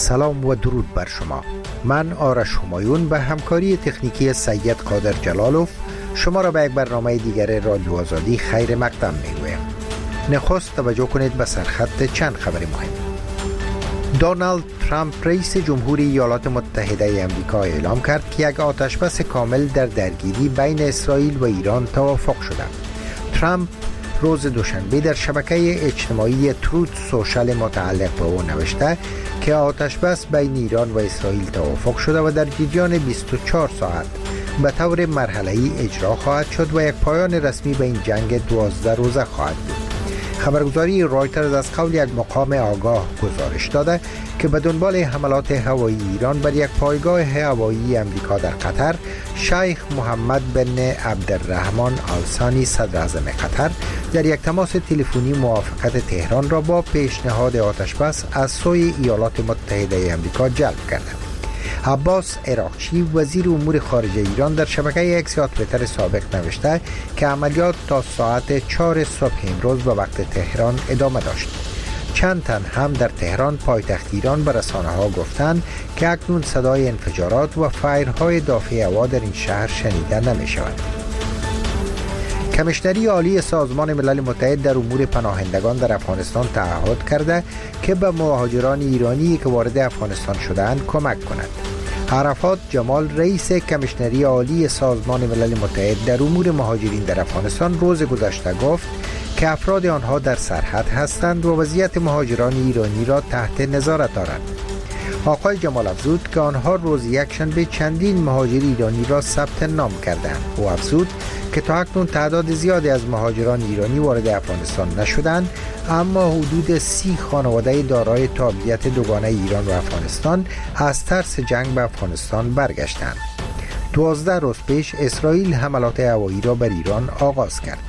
سلام و درود بر شما. من آرش همایون به همکاری تکنیکی سید قادر جلالوف شما را به یک برنامه دیگر رادیو آزادی خیر مقدم میگویم. نخست توجه کنید به سرخط چند خبر مهم. دونالد ترامپ رئیس جمهوری ایالات متحده آمریکا اعلام کرد که یک آتشبس کامل در درگیری بین اسرائیل و ایران توافق شده. ترامپ روز دوشنبه در شبکه اجتماعی تروت سوشال متعلق به او نوشته که آتشبس بین ایران و اسرائیل توافق شده و در جریان 24 ساعت به طور مرحله‌ای اجرا خواهد شد و یک پایان رسمی به این جنگ 12 روزه خواهد بود. خبرگزاری رایترز از قول یک مقام آگاه گزارش داده که به دنبال حملات هوایی ایران بر یک پایگاه هوایی امریکا در قطر، شیخ محمد بن عبدالرحمن آل ثانی صدر اعظم قطر در یک تماس تلفنی موافقت تهران را با پیشنهاد آتشبس از سوی ایالات متحده آمریکا جلب کرد. عباس عراقچی وزیر امور خارجه ایران در شبکه اکس یا توییتر سابق نوشته که عملیات تا ساعت 4 صبح امروز به وقت تهران ادامه داشت. چند تن هم در تهران پایتخت ایران به رسانه ها گفتند که اکنون صدای انفجارات و فایرهای دافع هوا در این شهر شنیده نمی شود. کمیشنری عالی سازمان ملل متحد در امور پناهندگان در افغانستان تعهد کرده که به مهاجران ایرانی که وارد افغانستان شده‌اند کمک کند. عرفات جمال رئیس کمیشنری عالی سازمان ملل متحد در امور مهاجرین در افغانستان روز گذشته گفت که افراد آنها در سرحد هستند و وضعیت مهاجران ایرانی را تحت نظارت دارند. آقای جمال افزود که آنها روز یکشنبه چندین مهاجر ایرانی را ثبت نام کردند. او افزود که تا اکنون تعداد زیادی از مهاجران ایرانی وارد افغانستان نشدند، اما حدود 30 خانواده دارای تابعیت دوگانه ایران و افغانستان از ترس جنگ به افغانستان برگشتند. 12 روز پیش اسرائیل حملات هوایی را بر ایران آغاز کرد.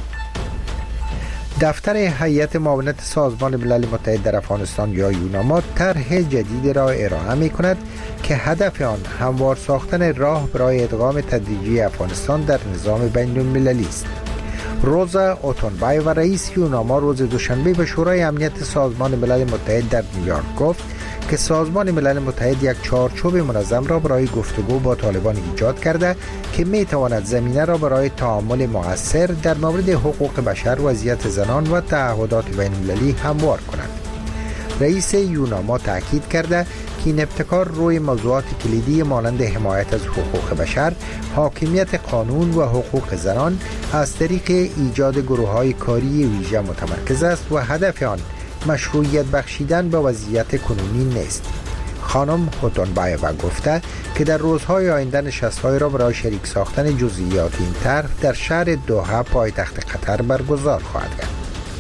دفتر هیئت معاونت سازمان ملل متحد در افغانستان یا یوناما طرح جدید را ارائه می کند که هدف آن هموار ساختن راه برای ادغام تدریجی افغانستان در نظام بین المللی است. روزا اوتونبای و رئیس یوناما روز دوشنبه به شورای امنیت سازمان ملل متحد در نیویورک گفت که سازمان ملل متحد یک چارچوب منظم را برای گفتگو با طالبان ایجاد کرده که می تواند زمینه را برای تعامل مؤثر در مورد حقوق بشر، وضعیت زنان و تعهدات بین المللی هموار کند. رئیس یوناما تاکید کرده که این ابتکار روی موضوعات کلیدی مانند حمایت از حقوق بشر، حاکمیت قانون و حقوق زنان از طریق ایجاد گروه‌های کاری ویژه متمرکز است و هدف آن مشروعیت بخشیدن به وضعیت کنونی نیست. خانم هوتونبایووا گفته که در روزهای آینده نشست‌های را برای شریک ساختن جزئیات این طرح در شهر دوحه پایتخت قطر برگزار خواهد کرد.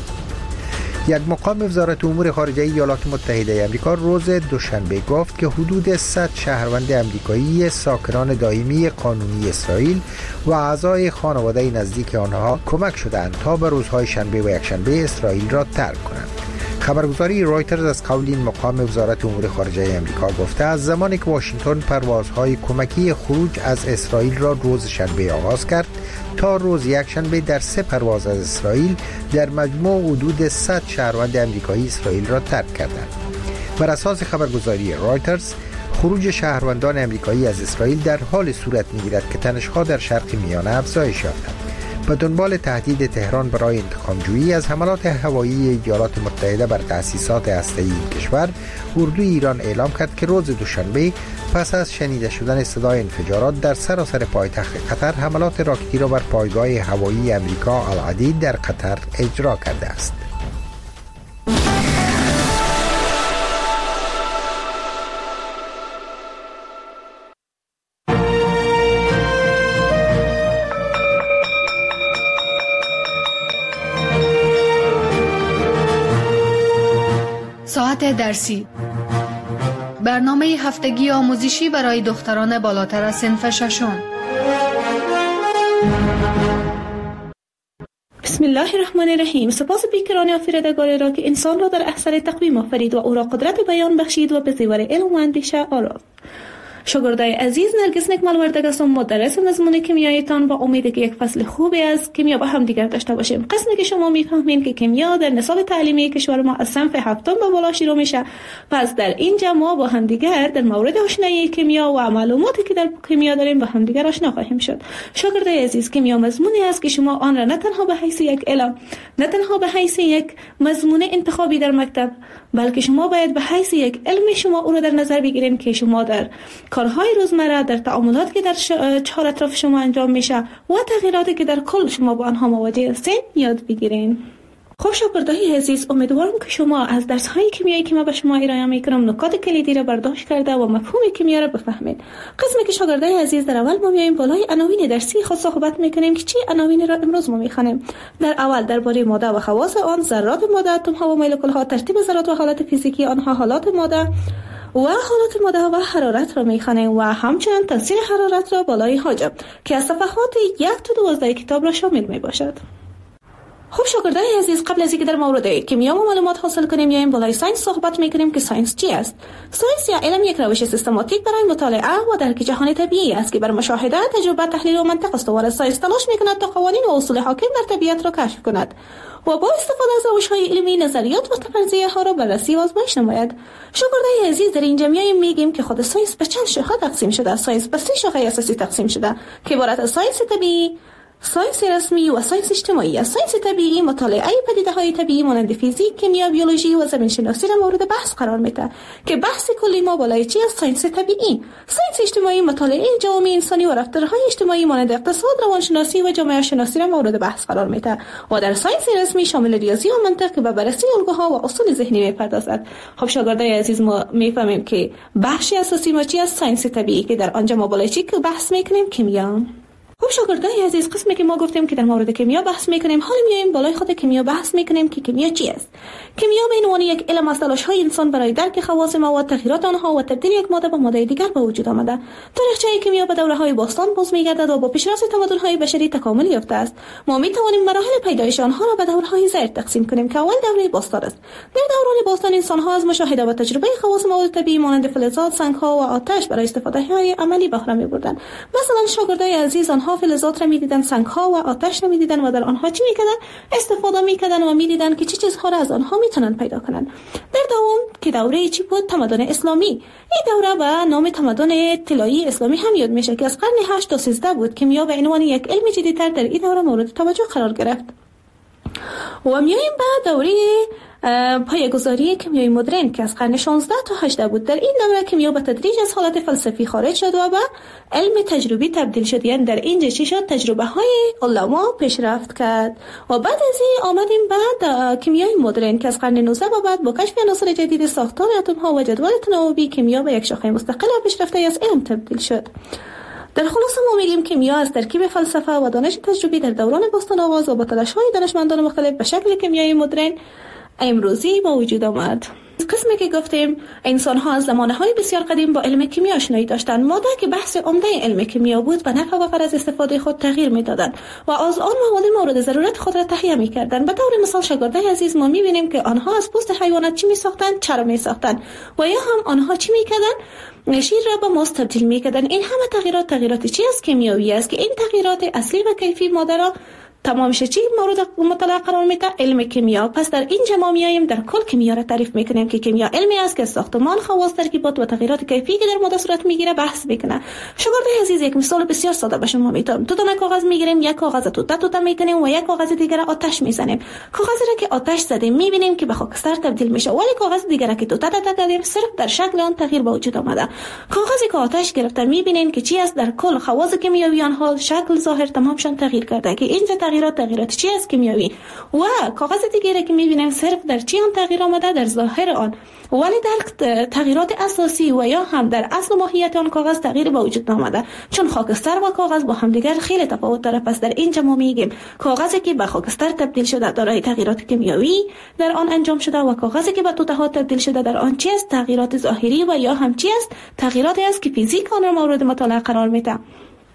یک مقام وزارت امور خارجه ایالات متحده آمریکا روز دوشنبه گفت که حدود 100 شهروند آمریکایی ساکنان دائمی قانونی اسرائیل و اعضای خانواده نزدیک آنها کمک شدند تا به روزهای شنبه و یکشنبه اسرائیل را ترک کنند. خبرگزاری رایترز از قول این مقام وزارت امور خارجه آمریکا گفته از زمانی که واشنگتن پروازهای کمکی خروج از اسرائیل را روز شنبه آغاز کرد تا روز یکشنبه در 3 پرواز از اسرائیل در مجموع حدود 100 شهروند آمریکایی اسرائیل را ترک کردند. بر اساس خبرگزاری رایترز خروج شهروندان آمریکایی از اسرائیل در حال صورت می‌گیرد که تنش‌ها در شرق میانه افزایش یافتند. به دنبال تهدید تهران برای انتقام‌جویی از حملات هوایی ایالات متحده بر تأسیسات هسته‌ای این کشور، اردوی ایران اعلام کرد که روز دوشنبه پس از شنیده شدن صدای انفجارات در سراسر پایتخت قطر حملات راکتی را بر پایگاه هوایی امریکا العدید در قطر اجرا کرده است. ساعت درسی، برنامه هفتگی آموزشی برای دختران بالاتر از صنف ششم. بسم الله الرحمن الرحیم. سپاس بیکران آفریدگار را که انسان را در احسن تقویم آفرید و او را قدرت بیان بخشید و به زیور علم و اندیشه آورد. شاگردای عزیز، نرگس نکمل وردگ هستم، مدرس مضمون کیمیایتان. با امید که یک فصل خوبی از کیمیا با هم دیگر داشته باشیم. قسمی که شما میفهمین که کیمیا در نصاب تعلیمی کشور ما از صنف هفتم به بالا شروع میشه، پس در اینجا ما با هم دیگر در مورد آشنایی کیمیا و معلوماتی که در کیمیا داریم با هم دیگر آشنا خواهیم شد. شاگردای عزیز، کیمیا مضمونی است که شما آن را نه تنها به حیث یک علم، نه تنها به حیث یک مضمون انتخابی در مکتب، بلکه شما باید به حیث یک علم شما او را در نظر بگیرین که شما در کارهای روزمره، در تعاملاتی که در چهار اطراف شما انجام میشه و تغییراتی که در کل شما با آنها مواجه هستین یاد بگیرین. خب شاگردای عزیز، امیدوارم که شما از درس‌های کیمیایی که ما به شما ارائه می‌کنم نکات کلیدی را برداشت کرده و مفهوم کیمیا را بفهمید. قسمی که شاگردای عزیز، در اول ما میایم بالای عناوین درسی خود صحبت می‌کنیم که چی عناوینی را امروز ما می‌خوانیم. در اول درباره ماده و خواص آن، ذرات ماده، اتم‌ها و مولکول‌ها، ترتیب ذرات و حالت فیزیکی آنها، حالات ماده و حرارت را می‌خوانیم و همچنین تاثیر حرارت را بالای حاجب که از صفحات 1 تا 12 کتاب را شامل می‌باشد. خب شاگردای عزیز، قبل از اینکه در مورد کیمیا و معلومات حاصل کنیم یا این بالای ساینس صحبت میکنیم که ساینس چی است؟ ساینس یا علم یک روش سیستماتیک برای مطالعه و درک جهان طبیعی است که بر مشاهده، تجربه، تحلیل و منطق استوار است. ساینس تلاش میکند تا قوانین و اصول حاکم در طبیعت را کشف کند و با استفاده از روش‌های علمی نظریات و فرضیه ها را بررسی و آزمایش نماید. شاگردای عزیز، در اینجا میگیم که خود ساینس به چند شاخه تقسیم شده. ساینس به 3 شاخه اساسی تقسیم شده که عبارت از ساینس طبیعی، ساینس رسمی و ساینس اجتماعی است. ساینس طبیعی مطالعه پدیده‌های طبیعی مانند فیزیک، کیمیا، بیولوژی و زمین شناسی را مورد بحث قرار میده که بحث کلی ما بالای چی است؟ ساینس طبیعی. ساینس اجتماعی مطالعه جامعه انسانی و رفتارهای اجتماعی مانند اقتصاد، روانشناسی و جامعه شناسی را مورد بحث قرار میده و در ساینس رسمی شامل ریاضی و منطق که به بررسی الگوها و اصول ذهنی میپردازد. خب شاگردای عزیز، ما میفهمیم که بخش اساسی ما چی است؟ ساینس طبیعی که در آنجا ما بالای چی که بحث میکنیم؟ کیمیا. خب شاگردای عزیز، قسمی که ما گفتیم که در مورد کیمیا بحث میکنیم، حالا میایم بالای خود کیمیا بحث میکنیم که کیمیا چی است. کیمیا به عنوان یک علم از تلاش‌های انسان برای درک خواص مواد، تغییرات آنها و تبدیل یک ماده به ماده دیگر به وجود آمده. تاریخچه کیمیا به دوره‌های باستان باز می‌گردد و با پیشرفت تمدن‌های بشری تکامل یافته است. ما می‌توانیم مراحل پیدایش آنها را به دوره‌های زیر تقسیم کنیم که اول دوره باستان است. در دوران باستان انسان‌ها از مشاهده و تجربه خواص مواد طبیعی مانند فلزات، سنگ‌ها و آتش برای استفاده‌های عملی بهره می‌بردند. مثلا شاگردای عزیز، آنها فلزات را می‌دیدن، سنگ‌ها و آتش را می‌دیدن و در آنها چی می‌کردند؟ استفاده می‌کردند و می‌دیدن که چه چیزها را از آنها می‌تونن پیدا کنند. در دوم که دوره چی بود؟ تمدن اسلامی. این دوره به نام تمدن طلایی اسلامی هم یاد میشه که از قرن 8 تا 13 بود. کیمیا به عنوان یک علم جدیدتر در این دوره مورد توجه قرار گرفت. و میایم به دوره پایه‌گذاری کیمیای مدرن که از قرن 16 تا 18 بود. در این دوره کیمیا به تدریج از حالت فلسفی خارج شد و به علم تجربی تبدیل شد. یعنی در اینجا چی شد؟ تجربه های علما پیشرفت کرد و بعد از این آمدیم بعد کیمیای مدرن که از قرن 19 و بعد با کشف عناصر جدید، ساختار اتم ها و جدول تناوبی، کیمیا به یک شاخه مستقل و پیشرفته از علم تبدیل شد. در خلاصه ما میگیم کیمیا از ترکیب فلسفه و دانش تجربی در دوران باستان آغاز و با تلاش‌های دانشمندان مختلف به شکل کیمیای مدرن امروزی با وجود آمد. قسمی که گفتیم انسان ها از زمانهای بسیار قدیم با علم کیمیا آشنایی داشتند. ماده که بحث عمده علم کیمیا بود به نفع و فرض استفاده خود تغییر میدادند و از آن مواد مورد ضرورت خود را تهیه میکردند. به طور مثال شاگردای عزیز، ما میبینیم که آنها از پوست حیوانات چی میساختند؟ چرم میساختند و یا هم آنها چی میکردند؟ شیر را به ماست تبدیل میکردند. این همه تغییرات چی است؟ کیمیایی است که این تغییرات اصلی و کیفی ماده را تمام چی مورد مطالعه قرار میده؟ علم کیمیا. پس در اینجا ما میایم در کل کیمیا را تعریف میکنیم که کیمیا علمی است که ساختمان، خواص، ترکیبات و تغییرات کیفی که در ماده صورت میگیره بحث میکنه. شاگردای عزیز، یک مثال بسیار ساده به شما میتونم. دو تا کاغذ میگیریم، یک کاغذ توته میکنیم و یک کاغذ دیگر آتش میزنیم. کاغذی را که آتش زدیم میبینیم که به خاکستر تبدیل میشه، ولی کاغذ دیگر را که توته دادیم صرف در شکل آن تغییر به وجود آمده. کاغذی که آتش گرفته میبینیم که چی است؟ در کل خواص کیمیایی آنها شکل، ظاهر تمامشون تغییر کرده که اینجا تغییرات چی است؟ کیمیایی. و کاغذ دیگه که میبینیم صرف در چی آن تغییر آمده؟ در ظاهر آن، ولی در تغییرات اساسی و یا هم در اصل ماهیت آن کاغذ تغییر به وجود آمده، چون خاکستر و کاغذ با هم دیگر خیلی تفاوت داره. پس در اینجا ما میگیم کاغذی که به خاکستر تبدیل شده دارای تغییرات کیمیایی در آن انجام شده و کاغذی که به توته ها تبدیل شده در آن چی است؟ تغییرات ظاهری و یا هم چی است؟ تغییراتی است که فیزیک آن را مورد مطالعه قرار میده.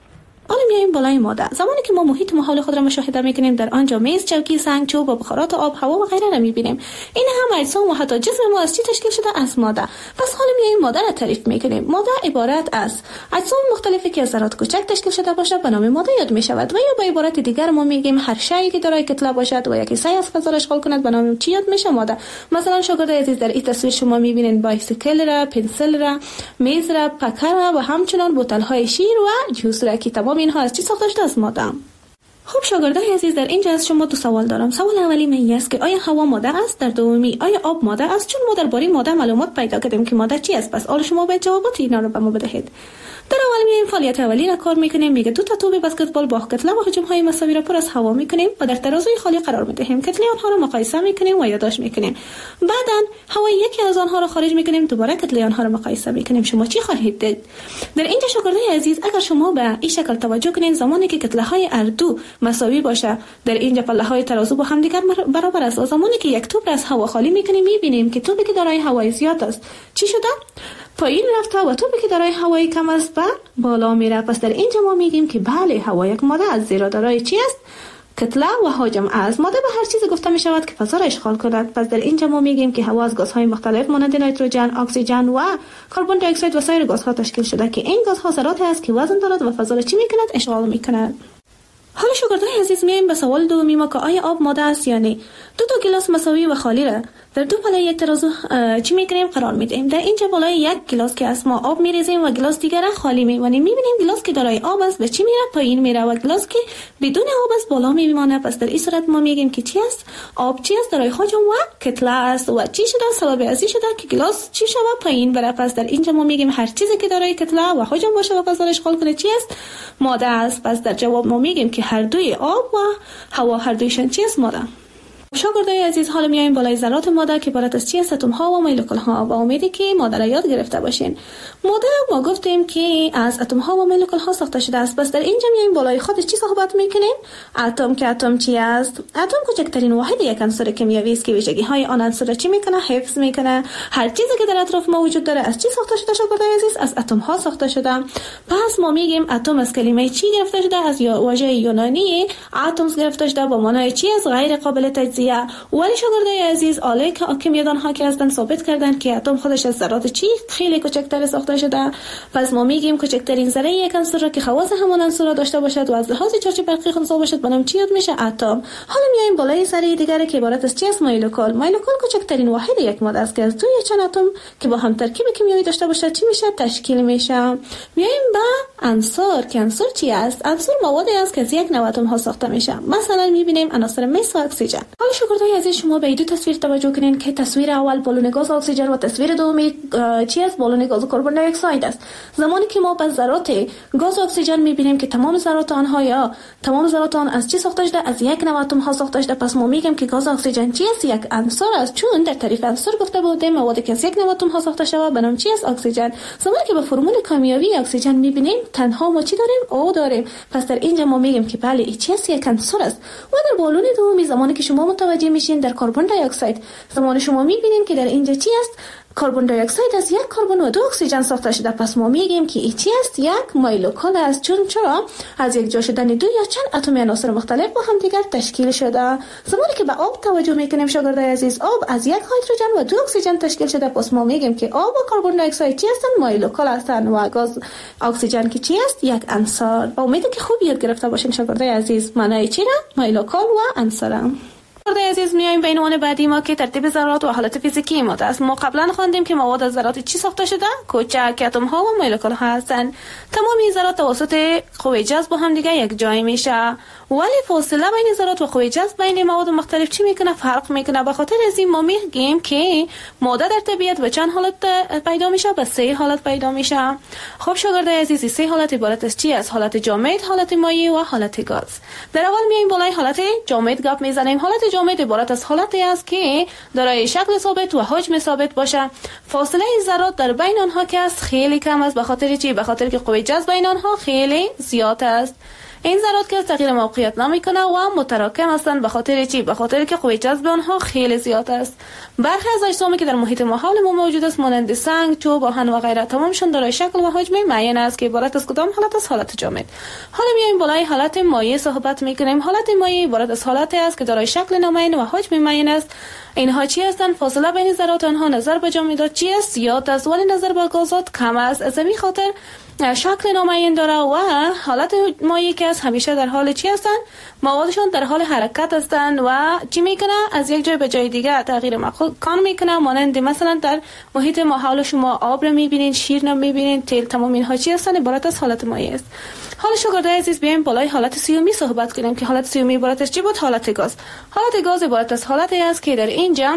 حالا میایم بالای ماده. زمانی که ما محیط ماحول خود را مشاهده میکنیم، در آنجا میز، چوکی، سنگ، چوب و بخارات آب، هوا و غیره را میبینیم. این هم اجسام و حتی جسم ما از چی تشکیل شده؟ از ماده. پس حالا میایم ماده را تعریف میکنیم. ماده عبارت از اجسام مختلفی که از ذرات کوچک تشکیل شده باشد به نام ماده یاد میشود. و یا به عبارت دیگر ما میگیم هر شیئی که دارای کتله باشد و یک حصه از فضا را اشغال کند به نام چی یاد میشه؟ ماده. مثلا شاگرد عزیز در این تصویر شما میبینید بایسیکل را، پنسل را، میز را، پکر را و همچنان بوتل های شیر و جوس را که تمام اینها از چی ساخته شده؟ از ماده. خب شاگردای عزیز، در اینجا از شما دو سوال دارم. سوال اولی من است که آیا هوا ماده است؟ در دومی آیا آب ماده است؟ چون ما درباره ماده معلومات پیدا کردیم که ماده چی است. پس حالا شما باید جوابات اینا رو به ما بدهید. در اول میایم فعالیت اولی را کار میکنیم. میگه دو تا توپ بسکتبال با کتله و حجم های مساوی را پر از هوا میکنیم و در ترازوی خالی قرار میدهیم. کتله آنها را مقایسه میکنیم و یادداشت میکنیم. بعدن هوای یکی از آنها را خارج میکنیم، دوباره کتله آنها را مقایسه میکنیم. شما چی خواهید دید؟ در اینجا شاگردای عزیز، اگر شما به این شکل توجه کنید، زمانی که کتله های هر دو مساوی باشه، در اینجا پله های ترازو با هم دیگر برابر است. و زمانی که یک توپ را از هوا خالی میکنیم، میبینیم که توپی که دارای هوای زیاد است چی شده؟ پایین رفته و توپی که دارای هوای کم است به بالا میره. پس در اینجا ما میگیم که بله، هوا یک ماده است، زیرا دارای چی است؟ کتله و حجم است. ماده به هر چیز گفته می شود که فضا را اشغال کند. پس در اینجا ما میگیم که هوا از گازهای مختلف مانند نیتروژن، اکسیژن و کربن دی اکساید و سایر گازها تشکیل شده که این گازها ذراتی است که وزن دارد و فضا را چی میکند؟ اشغال میکند. حالا شاگردای عزیز میایم به سوال دومی ما که آیا آب ماده است یا نه. دو تا گلاس مساوی و خالی را در دو پله یک ترازو چی میکنیم؟ قرار میدیم. در اینجا بالای یک گلاس که از ما آب میریزیم و گلاس دیگر را خالی میمانیم. میبینیم گلاس که دارای آب است به چی میره؟ پایین میره و گلاس که بدون آب است بالا میمانه. پس در این صورت ما میگیم که چی است؟ آب چی است؟ دارای حجم و کتله است. و چی شده؟ سبب ازی شده که گلاس چی شده؟ پایین بره. پس در اینجا ما میگیم هر چیزی که دارای کتله و حجم باشه و فضا را اشغال کنه چی است؟ ماده است. پس در جواب ما میگیم که هر دوی آب و هوا هر دویشون چی است؟ ماده. شاگردای عزیز، حالا میایم بالای ذرات ماده که عبارت از چی است؟ اتم ها و مولکول ها. با امیدی که ماده را یاد گرفته باشین. ماده ما گفتیم که از اتم ها و مولکول ها ساخته شده است. پس در اینجا میایم بالای خودش چی صحبت میکنیم؟ اتم. که اتم چی است؟ اتم کوچکترین واحد یک عنصر کیمیایی است که ویژگی های آن عنصر را چی میکنه؟ حفظ میکنه. هر چیزی که در اطراف ما وجود داره از چی ساخته شده شاگردای عزیز؟ از اتم ها ساخته شده. پس ما میگیم اتم از کلمه چی گرفته شده؟ از واژه یونانی اتمز گرفته شده با معنای چی است؟ غیر قابل تجزیه. ولی شاگردای عزیز، آله که کیمیادان ها که هستن ثابت کردن که اتم خودش از ذرات چی خیلی کوچکتر ساخته شده. پس ما میگیم کوچکترین ذره یک عنصر را که خواص همان عنصر را داشته باشد و از لحاظ چارج برقی خنثی باشد به نام چی یاد میشه؟ اتم. حالا میایم بالای ذره دیگه که عبارت از چی است؟ مولکول. مولکول کوچکترین واحد یک ماده است که از دوی چند اتم که با هم ترکیب کیمیایی داشته باشد چی میشه؟ تشکیل میشه. میایم به عنصر که عنصر چی است؟ عنصر موادی است که از یک نوع اتم ها ساخته میشه. مثلا میبینیم عناصر مس و اکسیژن. حالا شاگردای عزیز، شما به دو تصویر توجه کنین که تصویر اول بالون گاز اکسیژن و تصویر دومی چی است؟ بالون گاز کربن دی اکساید است. زمانی که ما به ذرات گاز اکسیژن میبینیم که تمام ذرات آنها یا تمام ذرات آن از چی ساخته شده؟ از یک نوع اتم ها ساخته شده. پس ما میگیم که گاز اکسیژن چی است؟ یک عنصر است. چون در تعریف عنصر گفته بودیم موادی که از یک نوع اتم ها ساخته شده به نام چی است؟ اکسیژن. زمانی که به فرمول کیمیایی اکسیژن میبینیم تنها ما چی داریم؟ او داریم. پس در اینجا ما میگیم که بله این چی است؟ یک عنصر است. و در بالون دومی زمانی که شما متوجه میشین در کربن دی اکساید، زمان شما میبینید که در اینجا چی است؟ کربن دی اکساید از یک کربن و دو اکسیژن ساخته شده. پس ما میگیم که این چی است؟ یک مولکول است. چرا؟ از یک جا شدن دو یا چند اتم عناصر مختلف با هم دیگر تشکیل شده. زمانی که به آب توجه میکنیم شاگردای عزیز، آب از یک هیدروژن و دو اکسیژن تشکیل شده. پس ما میگیم که آب و کربن دی اکساید چی هستند؟ مولکول هستند. و گاز اکسیژن که چی است؟ یک عنصر. با امید که خوب یاد گرفته باشین شاگردای عزیز معنای چی را؟ مولکول و عنصر. شاگردای عزیز، میایم به عنوان بعدی ما که ترتیب ذرات و حالت فیزیکی ماده است. ما قبلا خواندیم که مواد از ذرات چی ساخته شده؟ کوچک اتم ها و مولکول ها هستند. تمام این ذرات توسط قوه جذب با هم دیگه یک جای میشه. ولی فاصله بین ذرات و قوه جذب بین مواد مختلف چی میکنه؟ فرق میکنه. به خاطر از این ما میگیم که ماده در طبیعت به چند حالت پیدا میشه؟ به 3 حالت پیدا میشه. خب شاگردای عزیز، 3 حالت عبارت از چی است؟ حالت جامد، حالت مایع و حالت گاز. در اول میایم بالای حالت جامد گپ میزنیم. حالت جامد عبارت از حالتی است که دارای شکل ثابت و حجم ثابت باشه. فاصله ذرات در بین آنها که است خیلی کم است. به خاطر چی؟ به خاطر که قوه جذب بین آنها خیلی زیاد است. این ذرات که تغییر موقعیت نمیکنه و متراکم هستند. به خاطر چی؟ به خاطر که قوه جذب آنها خیلی زیاد است. برخی از اجسامی که در محیط ما حول ما موجود است مانند سنگ، چوب، آهن و غیره تمامشون دارای شکل و حجم معین است که عبارت از کدام حالت؟ از حالت جامد. حالا میایم بالای حالت مایع صحبت میکنیم. حالت مایع عبارت از حالتی است که دارای شکل نامعین و حجم معین است. اینها چی هستند؟ فاصله بین ذرات آنها نظر به جامدات چی است؟ زیاد است، ولی نظر به گازات کم است. از همین خاطر شکل نامعین داره و حالت مایع که است همیشه در حال چی هستند؟ موادشون در حال حرکت هستند و چی میکنه؟ از یک جای به جای دیگه تغییر مکان میکنه. مانند مثلا در محیط ما حول شما آب رو میبینین، شیر رو میبینین، تیل، تمام اینها چی هستند؟ عبارت از حالت مایع است. حالا شاگردای عزیز بیایم بالای حالت سیومی صحبت کنیم که حالت سیومی عبارت از چی بود؟ حالت گاز. حالت گاز عبارت از حالتی است که در اینجا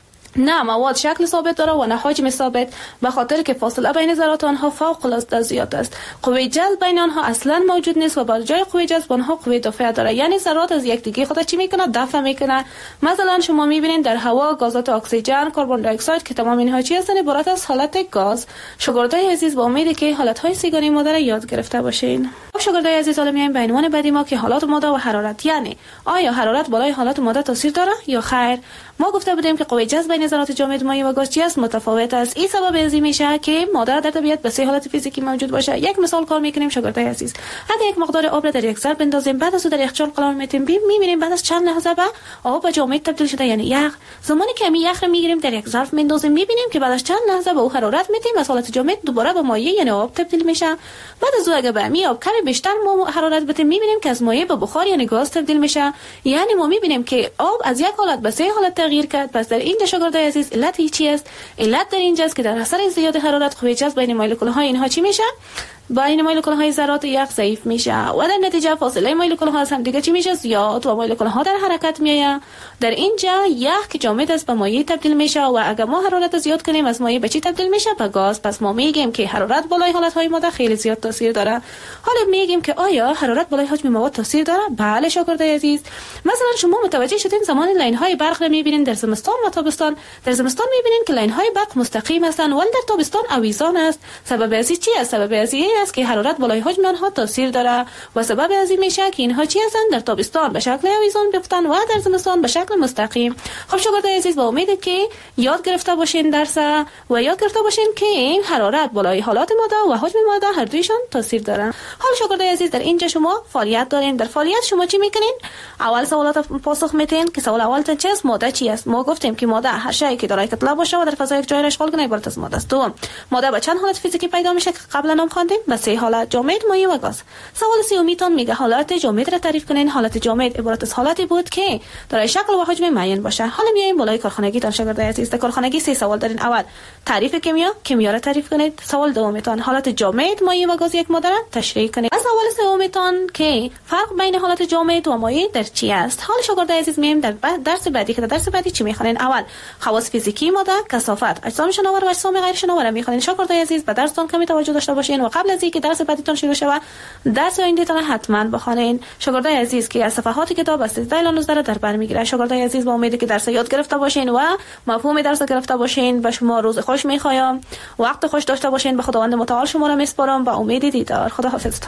نه مواد شکل ثابت داره و نه حجم ثابت، به خاطر که فاصله بین ذرات آنها فوق العاده زیاد است. قوه جذب بین آنها اصلا موجود نیست و بر جای قوه جذب آنها قوه دافعه داره، یعنی ذرات از یکدیگه خود چی میکنه؟ دفع میکنه. مثلا شما میبینید در هوا گازات اکسیژن، کربن دی اکساید که تمام اینها چی هستند؟ عبارت از حالت گاز. شاگردای عزیز با امید که حالت‌های سیگاری ماده را یاد گرفته باشین. شاگردای عزیز حالا میایم به عنوان بعدی ما که حالات ماده و حرارت، یعنی آیا حرارت بالای حالات ماده تاثیر داره یا خیر؟ ما گفته بودیم که قوه جذب بین ذرات جامد، مایع و گاز چی است؟ متفاوت است. این سبب ازی میشه که ماده در طبیعت به سه حالت فیزیکی موجود باشه. یک مثال کار میکنیم شاگردای عزیز. اگه یک مقدار آب را در یک ظرف بندازیم، بعد از اون در یخچال قرار میدیم، میبینیم بعد از چند لحظه به آب به جامد تبدیل شده، یعنی یخ. زمانی که می یخ را میگیریم در یک ظرف میندازیم، میبینیم که بعد از چند لحظه به او حرارت میدیم، از حالت جامد دوباره به مایع یعنی آب تبدیل میشه. بعد از اون اگه به می آب کمی بیشتر حرارت بدیم، میبینیم که از مایع به بخار یعنی گاز تبدیل میشه. یعنی ما میبینیم که آب از یک حالت به سه حالت تغییر کرد. پس در اینجا شاگردای عزیز علت چی است؟ علت در اینجاست که در اثر زیاد حرارت قوه جذب بین مولکول‌های اینها چی میشه؟ بین مولکول‌های ذرات یخ ضعیف میشه و در نتیجه فاصله مولکول‌ها از هم دیگه چی میشه؟ زیاد و مولکول‌ها در حرکت میایه. در اینجا یخ که جامد است به مایع تبدیل میشه و اگر ما حرارت زیاد کنیم از مایع به چی تبدیل میشه؟ به گاز. پس ما میگیم که حرارت بالای حالت‌های ماده خیلی زیاد تاثیر داره. حالا میگیم که آیا حرارت بالای حجم مواد تاثیر داره؟ بله شاگردای عزیز. مثلا شما متوجه شدین زمان لاین‌های برق رو میبینین در زمستان و تابستان. در زمستان میبینین که لاین‌های برق مستقیم هستن ولی در تابستان آویزان است. سبب ازی چی است؟ سبب ازی است که حرارت بالای حجم آنها تاثیر داره و سبب از این میشه که اینها چی هستند؟ در تابستان به شکل آویزان بیفتن و در زمستان به شکل مستقیم. خب شاگردای عزیز با امید که یاد گرفته باشین درس و یاد گرفته باشین که این حرارت بالای حالات ماده و حجم ماده هر دویشون تاثیر دارن. حالا شاگردای عزیز در اینجا شما فعالیت دارین. در فعالیت شما چی میکنین؟ اول سوالات پاسخ میدین که سوال اول چی است؟ ماده چی است؟ ما گفتیم که ماده هر شیء که دارای کتله باشه و در فضای یک جای را اشغال کنه عبارت از ماده است. دوم، ماده به چند حالت فیزیکی پیدا میشه که قبلا نام خواندیم؟ به سه حالت: جامد، مایع و گاز. سوال سومیتون میگه حالت جامد را تعریف کنین. حالت جامد عبارت از حالتی بود که دارای شکل و حجم معین باشه. حالا میایم بالای کارخانگی تان شاگردای عزیز. در کارخانگی سه سوال دارین. اول تعریف کیمیا را تعریف کنید. سوال دومیتون حالت جامد، مایع و گاز یک ماده را تشریح کنید. از سوال سومیتون که فرق بین حالت جامد و مایع در چی است. حالا شاگردای عزیز میایم در درس بعدی که در درس بعدی چی میخوانین؟ اول خواص فیزیکی ماده، کثافت، اجسام شناور و اجسام غیر شناور میخوانین. شاگردای عزیز به درستون کمی توجه داشته باشین و قبل از اینکه درس بعدیتون شروع شه درس آیندهتون حتما بخونین. شاگردای عزیز که از صفحات کتاب از 13 الی 19 در بر میگیره. شاگردای عزیز با امید که درس یاد گرفته باشین و مفهوم درس گرفته باشین. به شما روز خوش میخوایم، وقت خوش داشته باشین. به خداوند متعال شما را میسپارم. با امید دیدار. خدا حافظتون.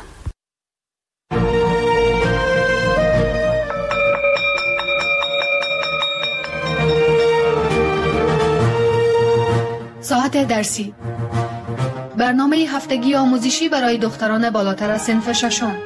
ساعت درسی، برنامه هفتگی آموزشی برای دختران بالاتر از صنف ششم.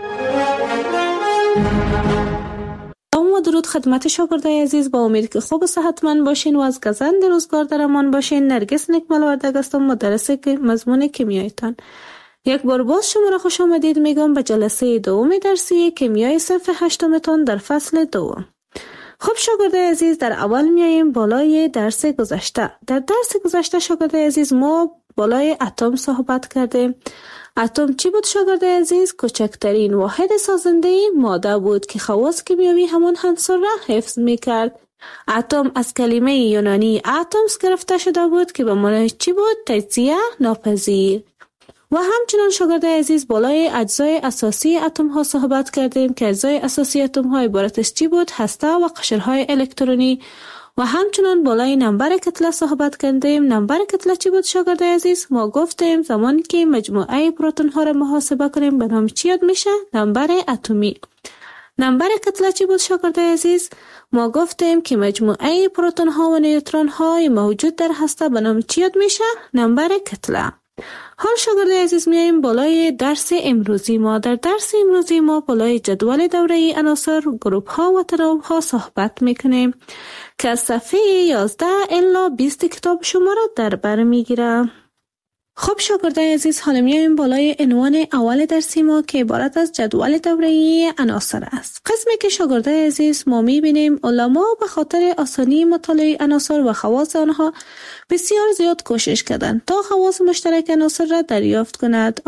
درود خدمت شاگردای عزیز. با امید که خوب و صحتمند باشین و از گزند روزگار در امان باشین. نرگس نکمل وردگ هستم، مدرس مضمون کیمیایتان. یک بار باز شما را خوش آمدید میگم به جلسه دوم درسی کیمیای صنف هشتمتان در فصل دوم. خب شاگردای عزیز، در اول میاییم بالای درس گذشته. در درس گذشته شاگردای عزیز ما بالای اتم صحبت کردیم. اتم چی بود شاگردای عزیز؟ کوچکترین واحد سازنده ماده بود که خواص کیمیایی همان عنصر را حفظ میکرد. اتم از کلمه یونانی اتمس گرفته شده بود که به معنی چی بود؟ تجزیه ناپذیر. و همچنان شاگرد عزیز بالای اجزای اساسی اتم ها صحبت کردیم که اجزای اساسی اتم ها عبارت از چی بود؟ هسته و قشرهای الکترونی. و همچنان بالای نمبر کتله صحبت کردیم. نمبر کتله چی بود شاگرد عزیز؟ ما گفتیم زمانی که مجموعه پروتون ها را محاسبه کنیم به نام چی یاد میشه؟ نمبر اتمی. نمبر کتله چی بود شاگرد عزیز؟ ما گفتیم که مجموعه پروتون ها و نیوترون های موجود در هسته به نام چی یاد میشه؟ نمبر کتله. حال شاگرد عزیز میایم بالای درس امروزی ما. در درس امروزی ما بالای جدول دوره عناصر، گروپ ها و تناوب ها صحبت میکنیم که از صفحه 11 الی 20 کتاب شما را در بر میگیره. خب شاگرد عزیز، حالا میایم بالای عنوان اول درسی ما که عبارت از جدول دوره عناصر است. قسمی که شاگرد عزیز ما میبینیم علما به خاطر آسانی مطالعه عناصر و خواص آنها بسیار زیاد کوشش کردند تا خواص مشترک عناصر را دریافت کند،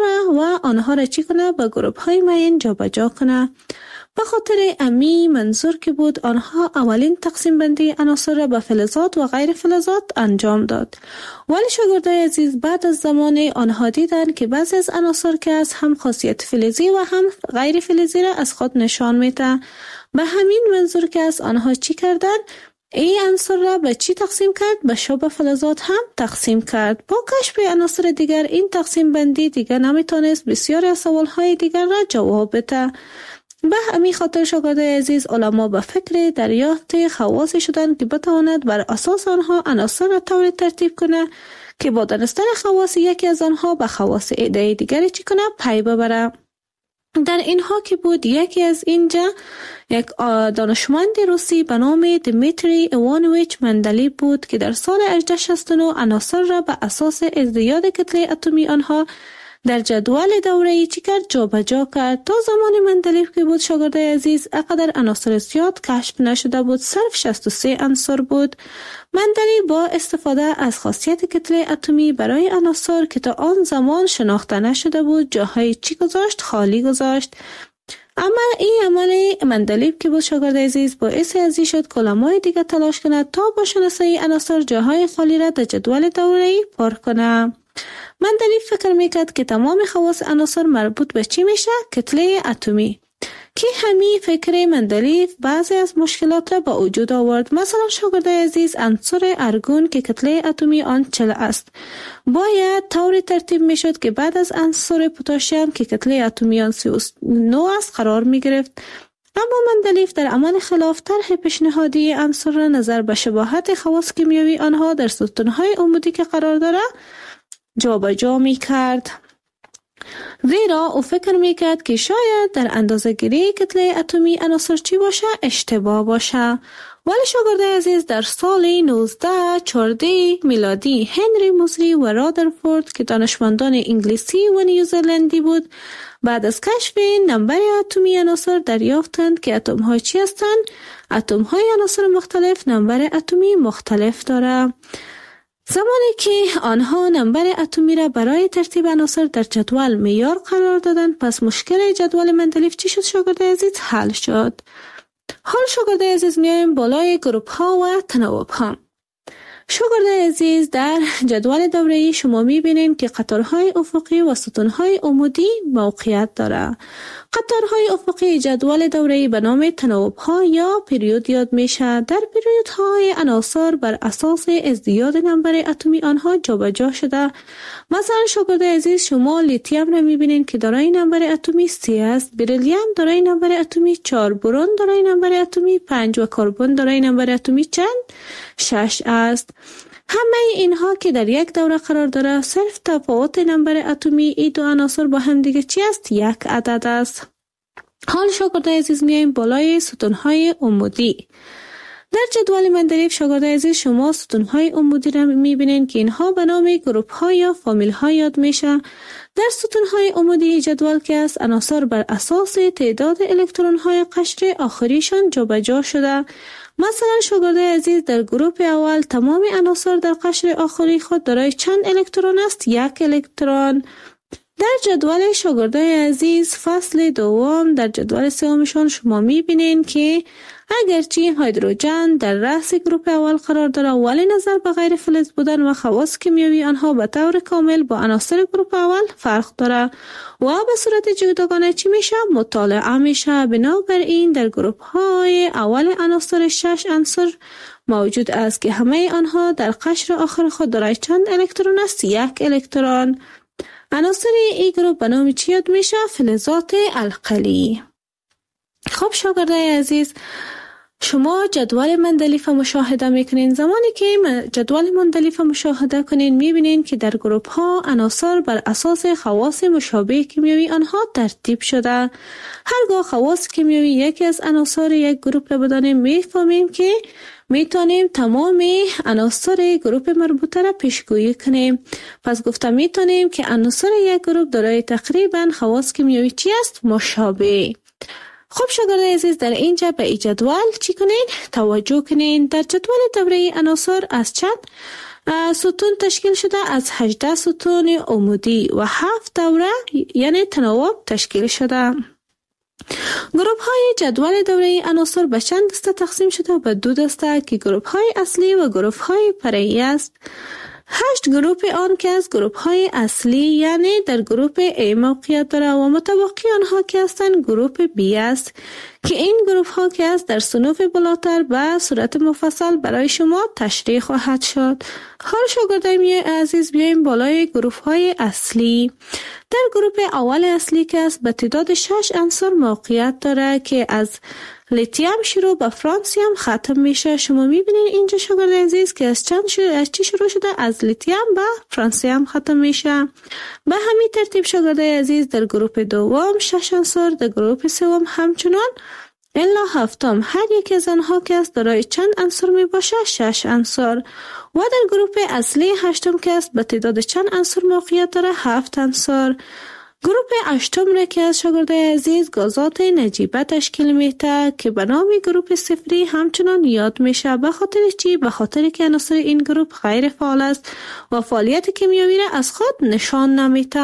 آنها را چی کنه؟ به گروپ های معین جابجا کنه. به خاطر امی منظور که بود آنها اولین تقسیم بندی عناصر را به فلزات و غیر فلزات انجام داد. ولی شاگردای عزیز بعد از زمان آنها دیدند که بعضی از عناصر که از هم خاصیت فلزی و هم غیر فلزی را از خود نشان میده. به همین منظور که از آنها چی کردن؟ این عناصر را به چی تقسیم کرد؟ به شبه فلزات هم تقسیم کرد. با کشف عناصر دیگر این تقسیم بندی دیگر نمیتونست بسیاری از سوالهای دیگر را جواب بده. به همین خاطر شاگردای عزیز علما به فکر دریافت خواص شدند که بتواند بر اساس آنها عناصر را طوری ترتیب کنه که با دانستن خواص یکی از آنها به خواص ایده دیگری چی کنه؟ پی ببره. در اینها که بود یکی از اینجا یک دانشمند روسی به نام دیمیتری ایوانویچ مندلیف بود که در سال 1869 عناصر را به اساس ازدیاد کتله اتمی آنها در جدول دوره‌ای چی کرد؟ جابجا کرد. تا زمان مندلیف که بود شاگردای عزیز اقدر عناصر زیاد کشف نشده بود، صرف 63 عنصر بود. مندلیف با استفاده از خاصیت کتله اتمی برای عناصر که تا آن زمان شناخته نشده بود جاهای چی گذاشت؟ خالی گذاشت. اما این عمل مندلیف که بود شاگرد عزیز باعث ازی شد که علمای دیگه تلاش کند تا با شناسایی عناصر جاهای خالی را در جدول دوره‌ای پر کنه. مندلیف فکر میکرد که تمام خواص عناصر مربوط به چی میشه؟ کتله اتمی. که همین فکر مندلیف بعضی از مشکلات را با وجود آورد. مثلا شاگرد عزیز عنصر ارگون که کتله اتمی آن 40 است باید طوری ترتیب میشد که بعد از عنصر پتاسیم که کتله اتمی آن 39 است قرار میگرفت. اما مندلیف در عمل خلاف طرح پیشنهادی عنصر را نظر به شباهت خواص کیمیایی آنها در ستونهای عمودی که قرار داره جابجا میکرد. زیرا او فکر میکرد که شاید در اندازه‌گیری کتله اتمی عناصر چی باشه؟ اشتباه باشه. ولی شاگرد عزیز در سال 1914 میلادی هنری موزلی و رادرفورد که دانشمندان انگلیسی و نیوزلندی بود بعد از کشف نمبر اتمی عناصر دریافتند که اتم ها چی هستند؟ اتم های عناصر مختلف نمبر اتمی مختلف داره. زمانی که آنها نمبر اتمی را برای ترتیب عناصر در جدول معیار قرار دادند پس مشکل جدول مندلیف چی شد شاگرد عزیز؟ حل شد. حال شاگرد عزیز میایم بالای گروپ ها و تناوب ها. شاگرد عزیز در جدول دوره‌ای شما میبینید که قطارهای افقی و ستونهای عمودی موقعیت داره. قطارهای افقی جدول دوره‌ای به نام تناوب ها یا پریود یاد میشه. در پریودهای عناصر بر اساس ازدیاد نمبر اتمی آنها جابجا شده. مثلا شاگرد عزیز شما لیتیم را میبینید که دارای نمبر اتمی 3 است، بریلیوم دارای نمبر اتمی 4، برون دارای نمبر اتمی 5 و کربن دارای نمبر اتمی چند؟ 6 است. همه اینها که در یک دوره قرار داره صرف تفاوت نمبر اتمی این دو عناصر با هم دیگه چی است؟ یک عدد است. حال شاگرد عزیز میایم بالای ستونهای عمودی. در جدول مندلیف شاگرد عزیز شما ستونهای عمودی را میبینید که اینها به نام گروپ ها یا فامیل ها یاد میشه. در ستونهای عمودی جدول که است عناصر بر اساس تعداد الکترون های قشر آخریشان جابجا شده. مثلا شاگرد عزیز در گروپ اول تمام عناصر در قشر آخری خود دارای چند الکترون است؟ 1 الکترون. در جدول شاگردای عزیز فصل دوم در جدول سومشان شما میبینین که اگرچه هیدروژن در رأس گروپ اول قرار داره ولی نظر به غیر فلز بودن و خواص کیمیایی آنها به طور کامل با عناصر گروپ اول فرق داره و به صورت جداگانه چی میشه مطالعه میشه. بنابراین در گروپ های اول عناصر 6 عنصر موجود است که همه آنها در قشر آخر خود دارای چند الکترون است؟ 1 الکترون. عناصر این گروپ به نام چی یاد میشه؟ فلزات القلی. خب شاگردای عزیز، شما جدول مندلیف مشاهده میکنین. زمانی که جدول مندلیف مشاهده کنین میبینین که در گروپ ها عناصر بر اساس خواص مشابه کیمیایی آنها ترتیب شده. هرگاه خواص کیمیایی یکی از عناصر یک گروپ را بدانیم میفهمیم که میتونیم تمام عناصر گروپ مربوطه را پیشگویی کنیم. پس گفتم میتونیم که عناصر یک گروپ دارای تقریبا خواص کیمیایی چی است؟ مشابه. خب شاگردای عزیز، در اینجا به این جدول چی کنین؟ توجه کنین. در جدول دوره عناصر از چند ستون تشکیل شده؟ از 18 ستون عمودی و 7 دوره یعنی تناوب تشکیل شده. گروپ های جدول دوره عناصر به چند دسته تقسیم شده؟ به 2 دسته که گروپ های اصلی و گروپ های فرعی است. 8 گروپ آن که از گروپ های اصلی یعنی در گروپ A موقعیت داره و متبقی آنها که هستند گروپ B است که این گروپ ها که است در صنوف بالاتر به صورت مفصل برای شما تشریح خواهد شد. حال شاگردای عزیز بیایم بالای گروپ های اصلی. در گروپ اول اصلی که است به تعداد 6 عنصر موقعیت داره که از لیتیم شروع به فرانسیم ختم میشه. شما میبینین اینجا شاگرد عزیز که از چی شروع شده؟ از لیتیم به فرانسیم ختم میشه. به همین ترتیب شاگرد عزیز در گروپ دوم 6 عنصر، در گروپ سوم همچنان الا هفتم هر یک از آنها که است دارای چند عنصر می باشه؟ 6 عنصر. و در گروپ اصلی هشتم که است به تعداد چند عنصر موقعیت داره؟ 7 عنصر. گروپ هشتم را که از شاگردای عزیز گازات نجیبه تشکیل میده که به نام گروپ صفری همچنان یاد میشه. به خاطر چی؟ به خاطر که عناصر این گروپ غیر فعال است و فعالیت کیمیایی را از خود نشان نمیده.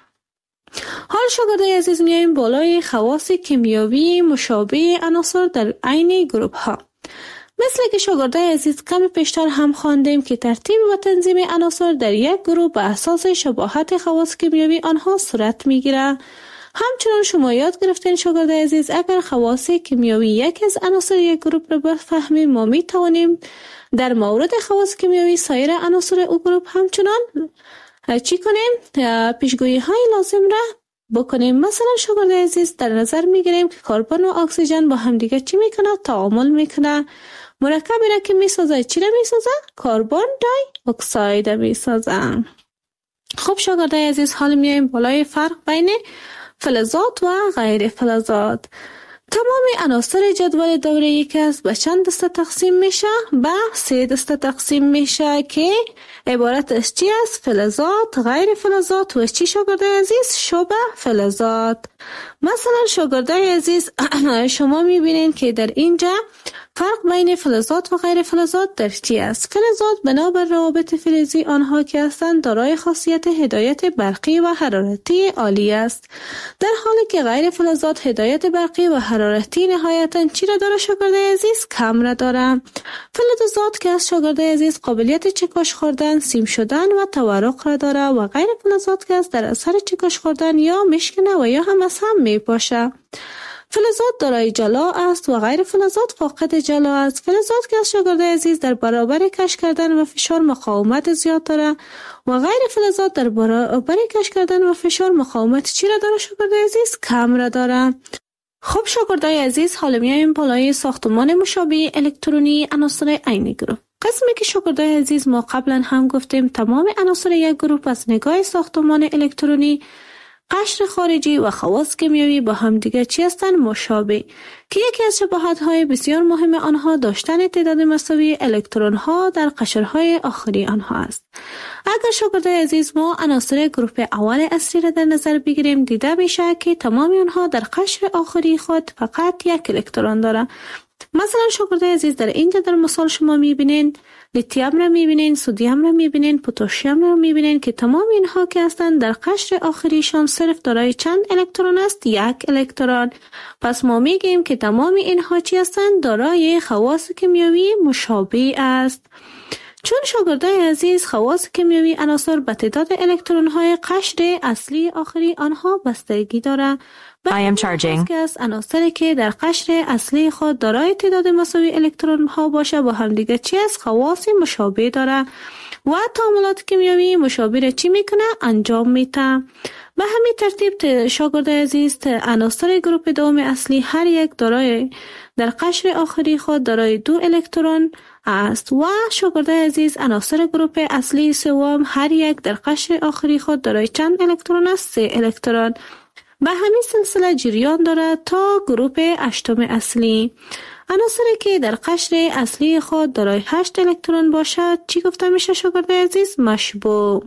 حال شاگردای عزیز میایم بالای خواص کیمیایی مشابه عناصر در عین گروپ ها. مثل که شاگردای عزیز کمی پیشتر هم خواندیم که ترتیب و تنظیم عناصر در یک گروه به اساس شباهت خواص کیمیایی آنها صورت میگیره. همچنان شما یاد گرفتین شاگردای عزیز اگر خواص کیمیایی یک از عناصر یک گروه را بفهمیم ما می توانیم در مورد خواص کیمیایی سایر عناصر او گروه همچنان چی کنیم؟ پیشگویی های لازم را بکنیم. مثلا شاگردای عزیز در نظر میگیریم که کربن و اکسیژن با همدیگه چی میکنه؟ تعامل میکنه. مرکبی را که میسازه چی را میسازه؟ کربن دای اکساید میسازه. خب شاگردای عزیز حال میایم بالای فرق بین فلزات و غیر فلزات. تمام عناصر جدول دوره‌ای که است به چند دسته تقسیم میشه؟ به 3 دسته تقسیم میشه که عبارت از چی است؟ فلزات، غیر فلزات و چی شاگردای عزیز؟ شبه فلزات. مثلا شاگردای عزیز شما میبینین که در اینجا فرق بین فلزات و غیر فلزات در چی است؟ فلزات بنابر روابط فلزی آنها که هستند دارای خاصیت هدایت برقی و حرارتی عالی است، در حالی که غیر فلزات هدایت برقی و حرارتی نهایتاً چی را داره شاگردای عزیز؟ کم را داره. فلزات که از شاگردای عزیز قابلیت چکش خوردن، سیم شدن و تورق را داره و غیر فلزات که از در اثر چکش خوردن یا میشکنه و یا هم از هم میپاشه. فلزات دارای جلا است و غیر فلزات فاقد جلا است. فلزات که از شاگردای عزیز در برابر کش کردن و فشار مقاومت زیاد داره و غیر فلزات در برابر کش کردن و فشار مقاومت چی را داره شاگردای عزیز؟ کم را داره. خب شاگردای عزیز حالا میایم بالای ساختمان مشابه الکترونی عناصر عین گروپ. قسمی که شاگردای عزیز ما قبلا هم گفتیم تمام عناصر یک گروپ از نگاه ساختمان الکترونی، قشر خارجی و خواص کیمیایی با هم دیگر چی هستند؟ مشابه، که یکی از شباهت‌های بسیار مهم آنها داشتن تعداد مساوی الکترون‌ها در قشرهای آخری آنها است. اگر شاگردای عزیز ما عناصر گروپ اول اصلی را در نظر بگیریم دیده میشه که تمام آنها در قشر آخری خود فقط یک الکترون دارند. مثلا شاگردای عزیز در اینجا در مثال شما میبینین لیتیوم را میبینین، سدیم را میبینین، پتاسیم را میبینین که تمام اینها که هستند در قشر آخریشان صرف دارای چند الکترون است؟ یک الکترون. پس ما میگیم که تمام اینها چی هستند؟ دارای خواص کیمیایی مشابه است. چون شاگردای عزیز خواص کیمیایی عناصر به تعداد الکترون های قشر اصلی آخری آنها بستگی دارند. I am charging. که از عناصری که در قشر اصلی خود دارای تعداد مساوی الکترون ها باشه با هم دیگه چی از خواص مشابه داره و تعاملات کیمیایی مشابه را چی میکنه؟ انجام میده. به همین ترتیب شاگردای عزیز عناصر گروپ دوم اصلی هر یک دارای در قشر آخری خود دارای 2 الکترون است و شاگردای عزیز عناصر گروپ اصلی سوم هر یک در قشر آخری خود دارای چند الکترون است؟ 3 الکترون. به همین سلسله جریان دارد تا گروپ 8 اصلی. عناصری که در قشر اصلی خود دارای 8 الکترون باشد چی گفته میشه شاگردای عزیز؟ مشبوع.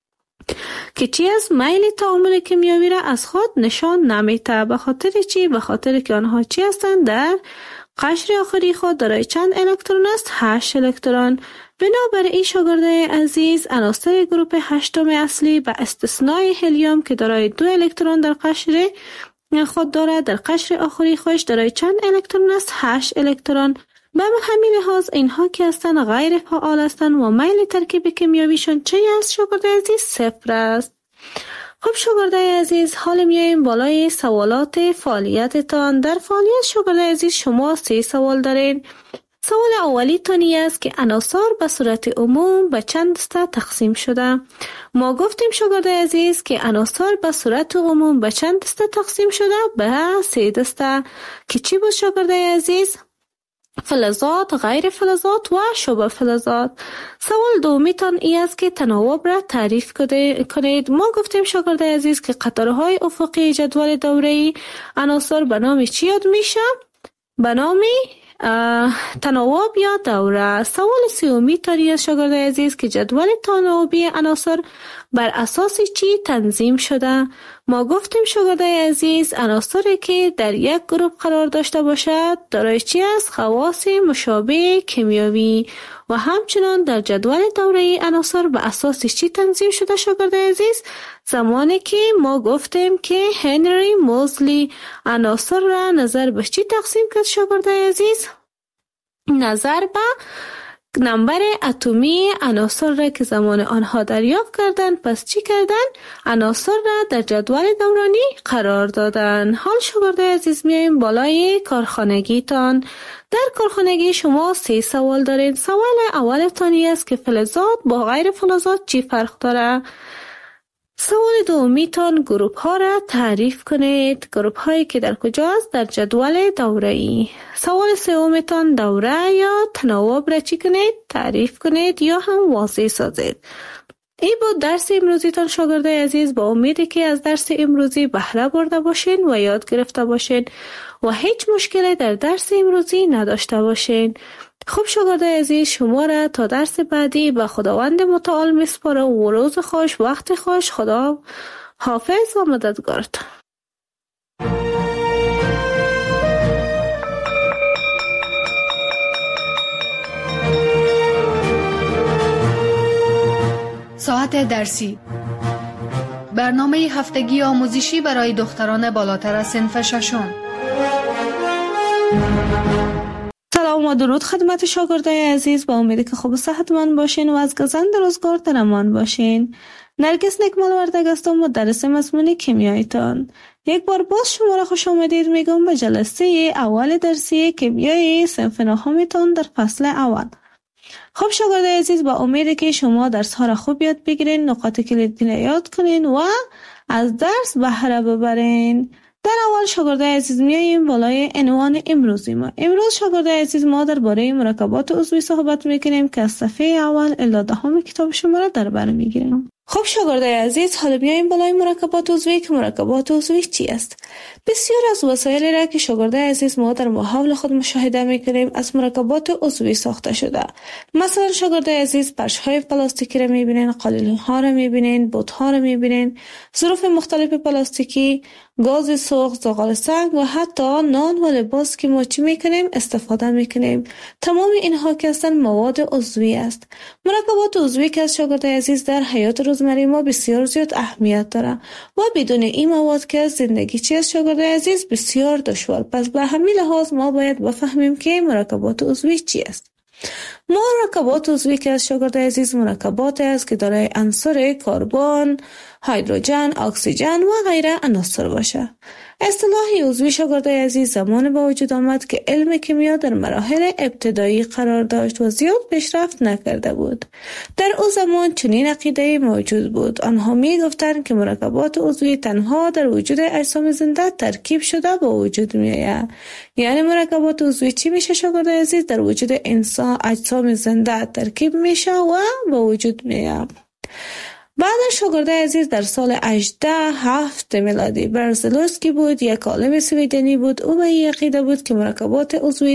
که چی از میل تعامل کیمیایی را از خود نشان نمیده. به خاطر چی؟ به خاطر که آنها چی هستند؟ در قشر آخری خود دارای چند الکترون است؟ 8 الکترون. بنابراین شاگردای عزیز عناصر گروپ 8 اصلی به استثنای هلیوم که دارای 2 الکترون در قشر خود دارد در قشر آخری خودش دارای چند الکترون است؟ 8 الکترون. به همین لحاظ اینها که هستند غیر فعال هستند و میل ترکیب کیمیاییشون چه است شاگردای عزیز؟ 0 است. خب شاگردای عزیز حال میایم بالای سوالات فعالیتتان. در فعالیت شاگردای عزیز شما 3 سوال دارین. سوال اولی تانی است که عناصر به صورت عموم به چند دسته تقسیم شده. ما گفتیم شاگردای عزیز که عناصر به صورت عموم به چند دسته تقسیم شده؟ به 3 دسته که چی بود شاگردای عزیز؟ فلزات، غیر فلزات و شبه فلزات. سوال دومی تان ای است که تناوب را تعریف کنید. ما گفتیم شاگردای عزیز که قطارهای افقی جدول دوره‌ای عناصر به نام چی یاد میشه؟ به نام تناوب یا دوره. سوال سومی تانی است شاگردای عزیز که جدول تناوبی عناصر بر اساس چی تنظیم شده؟ ما گفتیم شاگردای عزیز عناصری که در یک گروه قرار داشته باشد دارای چی است؟ خواص مشابه کیمیایی و همچنان در جدول دوره‌ای عناصر به اساس چی تنظیم شده شاگردای عزیز؟ زمانی که ما گفتیم که هنری موزلی عناصر را نظر به چی تقسیم کرد شاگردای عزیز؟ نظر به نمبر اتمی عناصر را که زمان آنها دریافت کردند. پس چی کردن؟ عناصر را در جدول دورانی قرار دادن. حال شاگردای عزیز میایم بالای کارخانگی تان. در کارخانگی شما 3 سوال دارید. سوال اول تانی است که فلزات با غیر فلزات چی فرق داره؟ سوال دومی تان گروپ ها را تعریف کنید. گروپ هایی که در کجاست؟ در جدول دوره‌ای. سوال سوم تان دوره یا تناوب را چی کنید؟ تعریف کنید یا هم واضح سازید. این بود درس امروزی تان شاگردای عزیز. با امیدی که از درس امروزی بهره برده باشین و یاد گرفته باشین و هیچ مشکلی در درس امروزی نداشته باشین. خب شاگردای عزیز شما را تا درس بعدی به خداوند متعال میسپارم و روز خوش، وقت خوش، خدا حافظ و مددگارتان. ساعت درسی، برنامه هفتگی آموزشی برای دختران بالاتر از صنف ششم. سلام و درود خدمت شاگردای عزیز. با امیدی که خوب و صحتمند باشین و از گزند روزگار در امان باشین. نرگس نکمال وردگ هستم، مدرس مضمون کیمیایتان. یک بار باز شما را خوش آمدید میگم به جلسه اول درسی کیمیای صنف نهمتان در فصل اول. خب شاگردای عزیز با امیدی که شما درس ها را خوب یاد بگیرین، نقاط کلیدی را یاد کنین و از درس بهره ببرین. در اول شاگردای عزیز میاییم بالای عنوان امروزی ما. امروز شاگردای عزیز ما درباره مرکبات عضوی صحبت میکنیم که از صفحه اول الی 10 کتاب شما را در بر میگیریم. خب شاگردای عزیز، حالا بیایم بالای مرکبات عضوی که مرکبات عضوی چی است؟ بسیار از وسایلی را که شاگردای عزیز ما در محول خود مشاهده می‌کنیم از مرکبات عضوی ساخته شده. مثلا شاگردای عزیز فرش‌های پلاستیکی را می‌بینین، قالین‌ها را می‌بینین، بوت‌ها را می‌بینین، ظروف مختلف پلاستیکی، گاز سوخت، زغال سنگ و حتی نان و لباس که ما چی می‌کنیم استفاده می‌کنیم. تمام اینها که هستند مواد عضوی است. مرکبات عضوی که از شاگردای عزیز در حیات روزمره ما بسیار زیاد اهمیت داره و بدون این مواد که زندگی چی است شاگردای عزیز بسیار دشوار. پس به همین لحاظ ما باید بفهمیم که مرکبات عضوی چی است. مرکبات عضوی که از شاگردای عزیز مرکبات است که دارای عناصر کربن، هیدروژن، اکسیژن و غیره عناصر باشه. اصطلاح عضوی شاگردای عزیز زمان به وجود آمد که علم کیمیا در مراحل ابتدایی قرار داشت و زیاد پیشرفت نکرده بود. در او زمان چنین عقیده موجود بود. آنها می گفتند که مرکبات عضوی تنها در وجود اجسام زنده ترکیب شده به وجود می آید. یعنی مرکبات عضوی چی میشه شاگردای عزیز؟ در وجود انسان اجسام زنده ترکیب میشه و به وجود می آید. بعد شاگردای عزیز در سال 1807 میلادی برزلوسکی بود، یک عالم سویدنی بود. او به این عقیده بود که مرکبات عضوی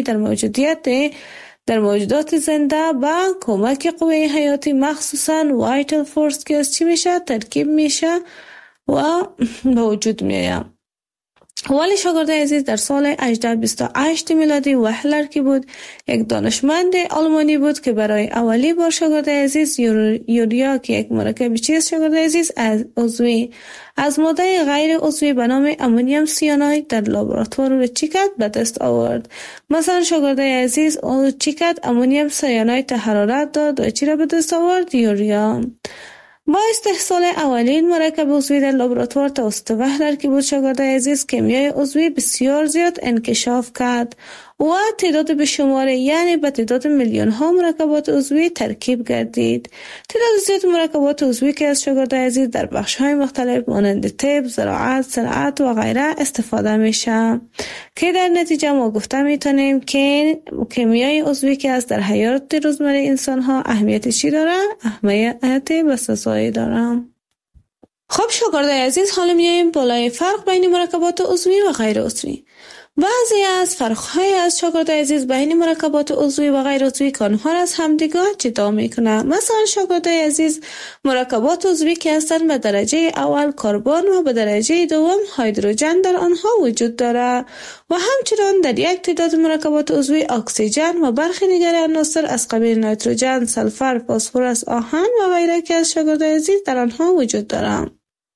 در موجودات زنده با کمک قوه حیاتی مخصوصاً وایتال فورس که از چی میشه ترکیب میشه و به وجود میاد. ولی شاگردای عزیز در سال 1828 میلادی وهلر که بود یک دانشمند آلمانی بود که برای اولی بار شاگردای عزیز یوریا که یک مرکب چیست شاگردای عزیز از عضوی از ماده غیر عضوی به نام امونیم سیاناید در لابراتوار رو چی کرد به دست آورد. مثلا شاگردای عزیز چی کرد؟ امونیم سیاناید حرارت داد و چی را به دست آورد؟ یوریا. با استحصال اولین مرکب عضوی در لابراتوار توسط وهلر که بود شاگردای عزیز کیمیای عضوی بسیار زیاد انکشاف کرد و تعداد به شماره یعنی به تعداد میلیون ها مرکبات عضوی ترکیب گردید. تعداد زیاد مرکبات عضوی که از شاگردای عزیز در بخش های مختلف مانند طب، زراعت، صنعت و غیره استفاده میشه که در نتیجه ما گفته میتونیم که کیمیای عضوی که از در حیات روزمره انسان ها اهمیت چی داره؟ اهمیت بسزایی داره. خب شاگردای عزیز، حالا میایم بالای فرق بین مرکبات عضوی و غیر عضوی. بعضی از فرق‌های از شاگردای عزیز بین مرکبات عضوی و غیر عضوی که آنها را از همدیگر جدا می‌کنه. مثلا شاگردای عزیز مرکبات عضوی که هستند به درجه اول کربن و به درجه دوم هیدروژن در آنها وجود داره و همچنین در یک تعداد مرکبات عضوی اکسیژن و برخی دیگر عناصر از قبیل نیتروژن، سلفر، فسفر، آهن و غیره که از شاگردای عزیز در آنها وجود داره.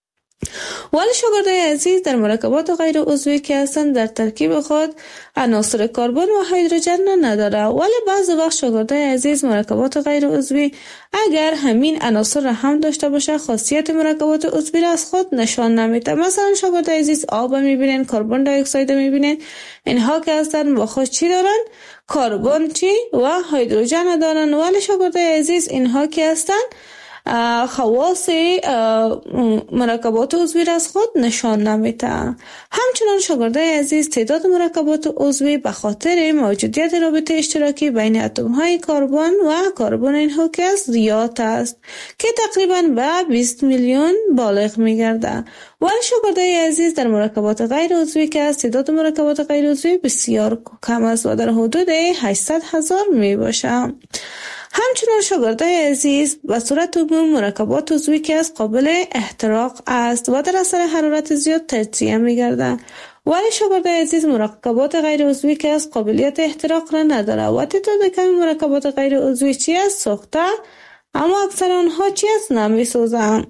ولی شاگردای عزیز در مرکبات غیر عضوی که هستند در ترکیب خود عناصر کربن و هیدروژن نداره. ولی بعضی وقت شاگردای عزیز مرکبات غیر عضوی اگر همین عناصر را هم داشته باشه خاصیت مرکبات عضوی را از خود نشان نمیده. مثلا شاگردای عزیز آب میبینن، کربن دی اکساید میبینن، اینها که هستند با خود چی دارن؟ کربن چی و هیدروژن دارن. ولی شاگردای عزیز اینها که هستند خواص مرکبات عضوی را از خود نشان نمیده. همچنان شاگردای عزیز تعداد مرکبات عضوی به خاطر موجودیت رابطه اشتراکی بین اتم های کربن و کربن اینها که زیاد است که تقریبا به 20 میلیون بالغ میگرده. ولی شاگردای عزیز در مرکبات غیر عضوی که از تعداد مرکبات غیر عضوی بسیار کم است و در حدود 800,000 می باشه. همچنین شاگردای عزیز به صورت عموم مرکبات عضوی که از قابل احتراق است و در اثر حرارت زیاد تجزیه می‌گردند. ولی شاگردای عزیز مرکبات غیر عضوی که از قابلیت احتراق را نداره و تعداد کمی مرکبات غیر عضوی چی است؟ سوخته، اما اکثر آنها چی است؟ نمی‌سوزند.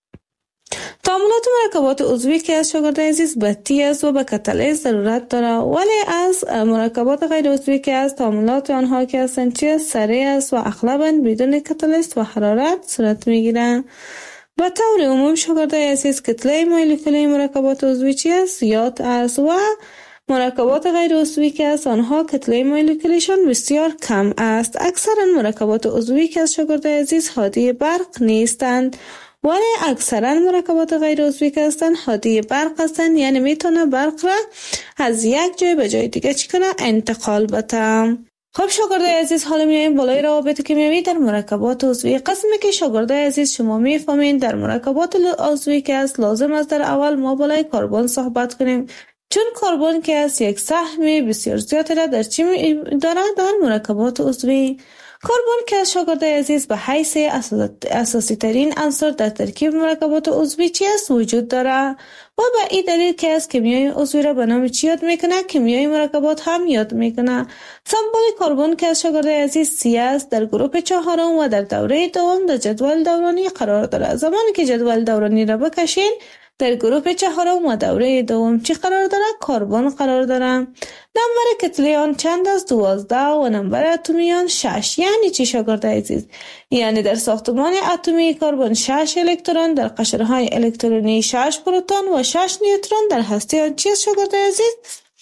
تعاملات مرکبات عضوی که از شاگردای عزیز بطی است و به کاتالیز ضرورت داره. ولی از مرکبات غیر عضوی که از تعاملات آنها که هستند چی است؟ سریع است و اغلباً بدون کاتالیست و حرارت صورت میگیرند. به طور عموم شاگردای عزیز کتله مولکولی مرکبات عضوی چی است؟ زیاد است و مرکبات غیر عضوی که از آنها کتله مولکولیشان بسیار کم است. اکثرا مرکبات عضوی که از شاگردای عزیز هادی برق نیستند. ولی اکثرا مرکبات غیر عضوی که هستند هادی برق هستند، یعنی میتونه برق را از یک جای به جای دیگه چی کنه؟ انتقال بده. خب شاگردای عزیز، حالا میایم بالای روابط کیمیایی در مرکبات عضوی. قسمی که شاگردای عزیز شما میفهمین در مرکبات عضوی که است، لازم است در اول ما بالای کربن صحبت کنیم، چون کربن که است یک سهم بسیار زیادی را در چی دارد در مرکبات عضوی. کربن که از شاگردای عزیز به حیث اساسی ترین عنصر در ترکیب مرکبات عضوی چی است وجود دارد و به این دلیل که از کیمیای عضوی را به نام چی یاد میکنه؟ کیمیای مرکبات هم یاد میکنه. سمبل کربن که از شاگردای عزیز سی است، در گروپ چهارم و در دوره دوم در جدول دورانی قرار دارد. زمانی که جدول دورانی را بکشین، در گروپ چهارم و دوره دوم چی قرار داره؟ کربن قرار داره. نمبر کتله آن چند است؟ 12 و نمبر اتمی آن 6. یعنی چی شاگردای عزیز؟ یعنی در ساختمان اتمی کربن 6 الکترون، در قشرهای الکترونی 6 پروتون و 6 نیوترون در هسته آن چی است شاگردای عزیز؟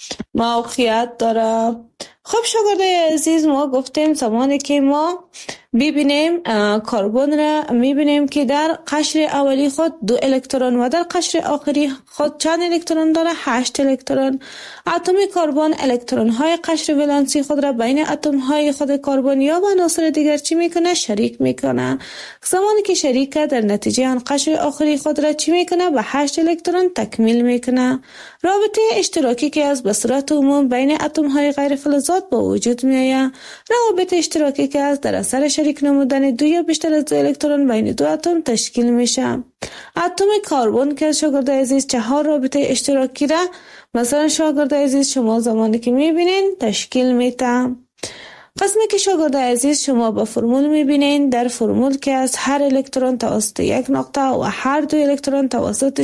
موقعیت داره. خب شاگردای عزیز، ما گفتیم زمانی که ما ببینیم کربن را میبینیم که در قشر اولی خود 2 الکترون و در قشر آخری خود چند الکترون داره؟ 8 الکترون. اتم کربن الکترون های قشر ولانسی خود را بین اتم های خود کربن یا با عناصر دیگر چی میکنه؟ شریک میکنه. زمانی که شریکه، در نتیجه آن قشر آخری خود را چی میکنه؟ به 8 الکترون تکمیل میکنه. رابطه اشتراکی که از به صورت عموم بین اتم های غیر فلزات با وجود میآید. روابط اشتراکی که از در اثر شریک نمودن 2 یا بیشتر از 2 الکترون بین 2 اتم تشکیل میشه. اتم کربن که شاگردای عزیز 4 رابطه اشتراکی را مثلا شاگردای عزیز شما زمانی که میبینین تشکیل میده. قسمی که شاگردای عزیز شما با فرمول میبینین، در فرمول که از هر الکترون توسط یک نقطه و هر 2 الکترون توسط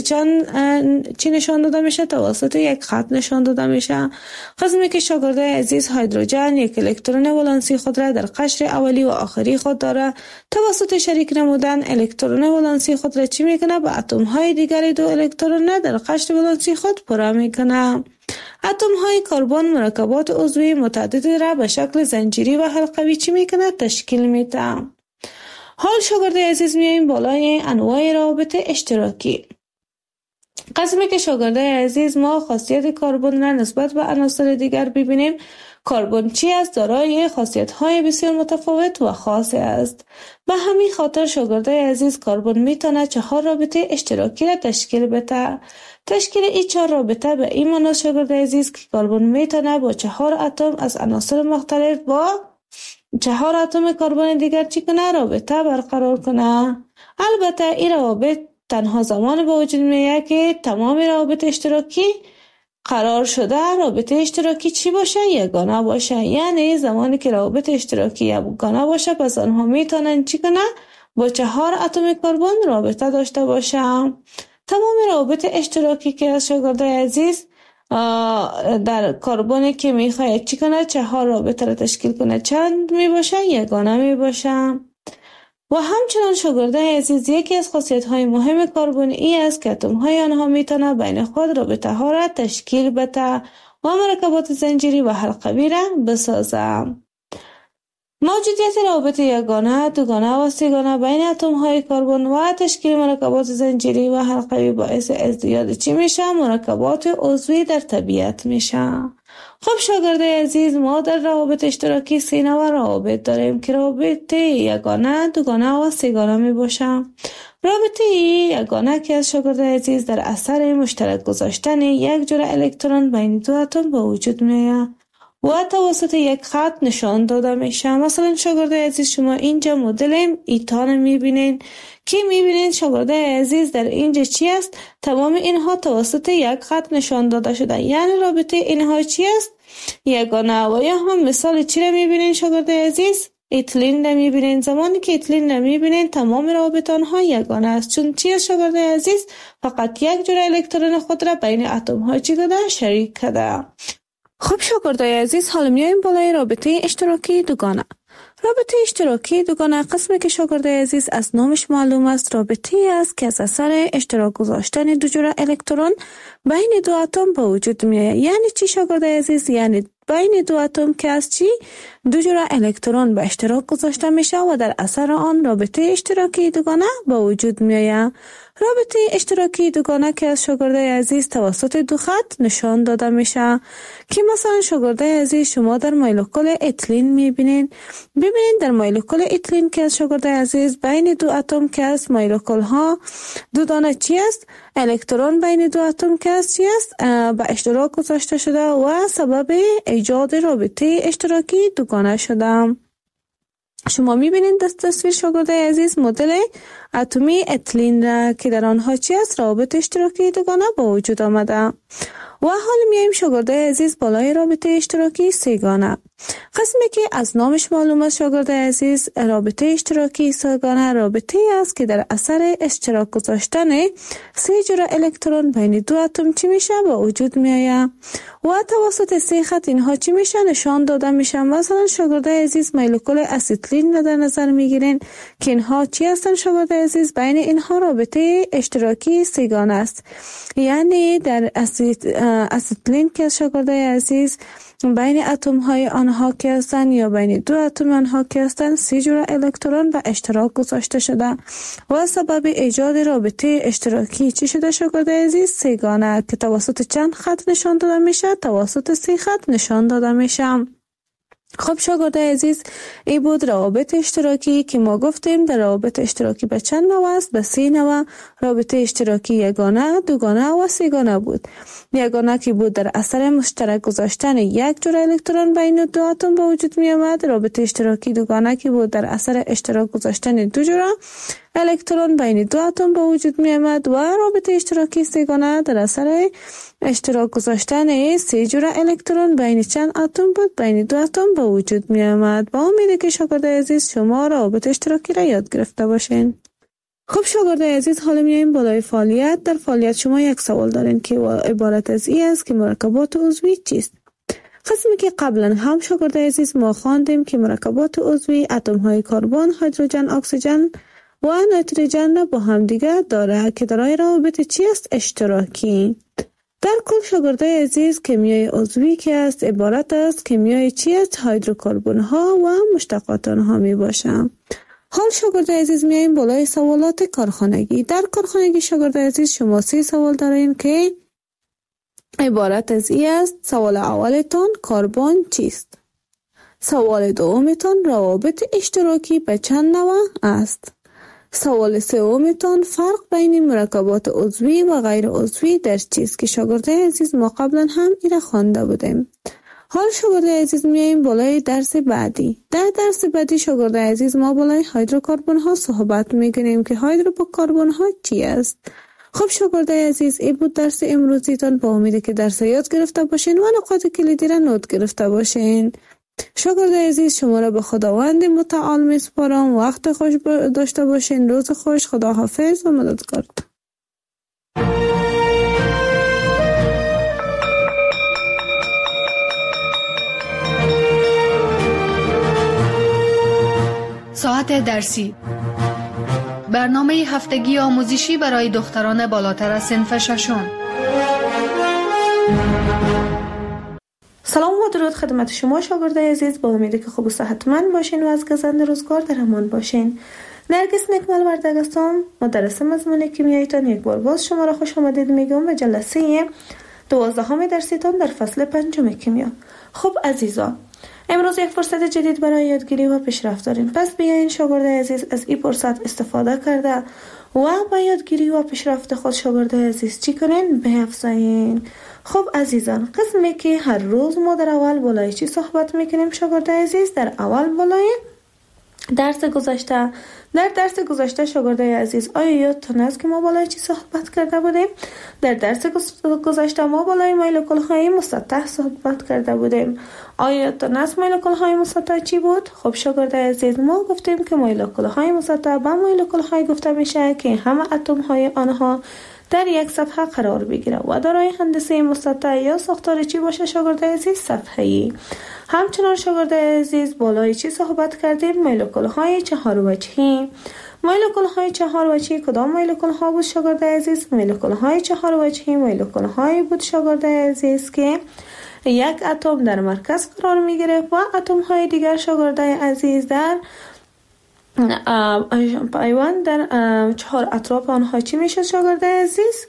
چی نشان داده میشه؟ توسط یک خط نشان داده میشه. قسمی که شاگردای عزیز هیدروژن یک الکترون ولانسی خود را در قشر اولی و آخری خود داره، توسط شریک نمودن الکترون ولانسی خود را چی میکنه؟ به اتم های دیگری 2 الکترون در قشر ولانسی خود پر میکنه. اتم های کربن مرکبات عضوی متعدد را به شکل زنجیری و حلقوی چی میکنه؟ تشکیل میده. حال شاگردای عزیز میاییم بالای انواع روابط اشتراکی. قسمی که شاگردای عزیز ما خاصیت کربن را نسبت به عناصر دیگر ببینیم، کربن چی است؟ دارای خاصیت های بسیار متفاوت و خاص است. به همین خاطر شاگردای عزیز کربن میتونه 4 رابطه اشتراکی را تشکیل بده. تشکیل این 4 رابطه به این معنی شاگردای عزیز که کربن میتونه با 4 اتم از عناصر مختلف با 4 اتم کربن دیگر چی کنه؟ رابطه برقرار کنه. البته این روابط تنها زمان با وجود میاد که تمام روابط اشتراکی قرار شده رابطه اشتراکی چی باشه؟ یگانه باشه. یعنی زمانی که روابط اشتراکی یگانه باشه، پس آنها میتونن چی کنه؟ با 4 اتم کربن رابطه داشته باشه. تمام روابط اشتراکی که از شاگردای عزیز در کربنی که میخواد چی کنه؟ 4 رابطه را تشکیل کنه، چند میباشه؟ یگانه میباشه. و همچنان شاگردای عزیز یکی از خاصیت‌های مهم کربن ای است که اتم‌های آنها میتونه بین خود رابطه‌ها را تشکیل بده و مرکبات زنجیری و حلقوی را بسازه. موجودیت روابط یگانه، دوگانه و سه‌گانه بین اتم‌های کربن و تشکیل مرکبات زنجیری و حلقوی باعث ازدیاد چی میشه؟ مرکبات عضوی در طبیعت میشه. خب شاگردای عزیز، ما در روابط اشتراکی 3 نوع روابط داریم که رابطه یگانه، دوگانه و سه‌گانه می باشن. رابطه یگانه که از شاگردای عزیز در اثر مشترک گذاشتن یک جرعه الکترون بین 2 اتم به وجود میاد و توسط یک خط نشان داده میشه. مثلا شاگردای عزیز شما اینجا مدل ایتان میبینین که میبینین شاگردای عزیز در اینجا چی است؟ تمام اینها توسط یک خط نشان داده شده، یعنی رابطه اینها چی است؟ یگانه. و یا هم مثال چی را میبینین شاگردای عزیز؟ ایتلین را میبینین. زمانی که ایتلین را میبینین تمام روابط آنها یگانه است، چون چی است شاگردای عزیز؟ فقط یک جرعه الکترون خود را بین اتم ها چی داده؟ شریک کرده. خب شاگردای عزیز، حالا میایم بالای رابطه اشتراکی دوگانه. رابطه اشتراکی دوگانه قسمی که شاگرد عزیز از نامش معلوم است رابطه‌ای است که از اثر اشتراک گذاشتن دو جور الکترون بین دو اتم به وجود میآید. یعنی چی شاگرد عزیز؟ یعنی بین دو اتم که از چی؟ دو جور الکترون به اشتراک گذاشته میشه و در اثر آن رابطه اشتراکی دوگانه به وجود میآید. رابطه اشتراکی دوگانه که از شاگرد عزیز توسط دو خط نشان داده میشه که مثلا شاگرد عزیز شما در مولکول اتیلین میبینین. ببینید در مولکول اتیلین که از شاگرد عزیز بین دو اتم که از مولکول ها دو دانه چی است؟ الکترون بین دو اتم که از چی است؟ به اشتراک گذاشته شده و سبب ایجاد رابطه اشتراکی دوگانه شده. شما میبینید در تصویر شاگرد عزیز مدل اتمی اتیلین را که در آنها چی است؟ رابطه اشتراکی دوگانه با وجود آمده. و حال میایم شاگرد عزیز بالای رابطه اشتراکی سه‌گانه. قسمی که از نامش معلوم است شاگرد عزیز رابطه اشتراکی سه‌گانه رابطه است که در اثر اشتراک گذاشتن سه جور الکترون بین دو اتم چی میشه با وجود میآید و توسط سه خط اینها چی میشه نشان داده میشه. مثلا شاگرد عزیز مولکول اسیتیلین را در نظر میگیرین که اینها چی هستن شاگرد عزیز؟ بین اینها رابطه اشتراکی سه‌گانه است. یعنی در اسیتیلین که شاگرد عزیز بین اتم های آنها که هستند یا بین دو اتم آنها که هستند سه جور الکترون به اشتراک گذاشته شده و سبب ایجاد رابطه اشتراکی چی شده شاگرد عزیز؟ سه‌گانه که توسط چند خط نشان داده میشه؟ توسط سه خط نشان داده میشه. خب شاگرد عزیز این بود روابط اشتراکی که ما گفتیم در روابط اشتراکی به چند نوع است؟ به 3 نوع. رابطه اشتراکی یگانه، دوگانه و سه‌گانه بود. یگانه که بود در اثر مشترک گذاشتن یک جور الکترون بین دو اتم به وجود می آمد. رابطه اشتراکی دوگانه که بود در اثر اشتراک گذاشتن دو جور الکترون بین دو اتم به وجود می آمد. و رابطه اشتراکی سه‌گانه در اثر اشتراک گذاشتن سه جور الکترون بین چند اتم بود؟ بین دو اتم به وجود می آمد. با امید که شاگرد عزیز شما روابط اشتراکی را یاد گرفته باشین. خب شاگرد عزیز حالا میایم بالای فعالیت. در فعالیت شما یک سوال دارین که عبارت از این است که مرکبات عضوی چیست؟ قسمی که قبلا هم شاگرد عزیز ما خواندیم که مرکبات عضوی اتم های کربن، هیدروژن، اکسیژن و نیتروژن را با هم دیگر داره که دارای روابط چی است؟ اشتراکی. در کل شاگرد عزیز کیمیای عضوی که است عبارت است کیمیای چی است؟ هیدروکربن ها و مشتقات آنها می باشند. حال شاگرد عزیز میایم بالای سوالات کارخانگی. در کارخانگی شاگرد عزیز شما 3 سوال دارین که عبارت از این است. سوال اولتان کربن چیست؟ سوال دومتان روابط اشتراکی به چند نوع است؟ سوال سومتان فرق بین مرکبات عضوی و غیر عضوی در چیست که شاگرد عزیز ما قبلا هم این خوانده بودیم. حال شاگرد عزیز میایم بالای درس بعدی. در درس بعدی شاگرد عزیز ما بالای هیدروکربن ها صحبت میکنیم که هیدروکربن ها چی است. خب شاگرد عزیز این بود درس امروزیتان. با امید که درس یاد گرفته باشین و نقاط کلیدی را نوت گرفته باشین. شاگرد عزیز شما را به خداوند متعال میسپارم. وقت خوش داشته باشین. روز خوش. خداحافظ و مددکار. ساعت درسی، برنامه هفتگی آموزشی برای دختران بالاتر از صنف ششم. سلام و درود خدمت شما شاگرد عزیز. با امید که خوب و صحتمند باشین و از گزند روزگار در امان باشین. نرگس نکمل وردگ هستم، مدرس مضمون کیمیایتان. یک بار باز شما را خوش آمدید میگم به جلسه 12 درسیتان در فصل 5 کیمیا. خب عزیزان، امروز یک فرصت جدید برای یادگیری و پیشرفت داریم. پس بیاین شاگرد عزیز از این فرصت استفاده کرده و با یادگیری و پیشرفت خود شاگرد عزیز چی کنین؟ بیفزایین. خب عزیزان، قسمی که هر روز ما در اول بالای چی صحبت میکنیم شاگرد عزیز؟ در اول بالای درس گذشته. در درس گذشته شاگرد عزیز آیا یادتون است که ما بالای چی صحبت کرده بودیم؟ در درس گذشته ما بالای مولکول های مسطح صحبت کرده بودیم. آیا یادتون است مولکول های مسطح چی بود؟ خب شاگرد عزیز ما گفتیم که مولکول های مسطح به مولکول های گفته میشه که همه اتم های آنها در یک صفحه قرار بگیره و دارای هندسه مسطح یا ساختار چی باشه شاگرد عزیز؟ صفحه‌ای. همچنان شاگرد عزیز بالای چی صحبت کردیم؟ مولکول‌های چهار وجهی. مولکول‌های چهار وجهی کدام مولکول‌ها بود شاگرد عزیز؟ مولکول‌های چهار وجهی مولکول‌هایی بود شاگرد عزیز که یک اتم در مرکز قرار می‌گیره و اتم‌های دیگر شاگرد عزیز در پیوند در چهار اطراف آنها چی میشد شاگرد عزیز؟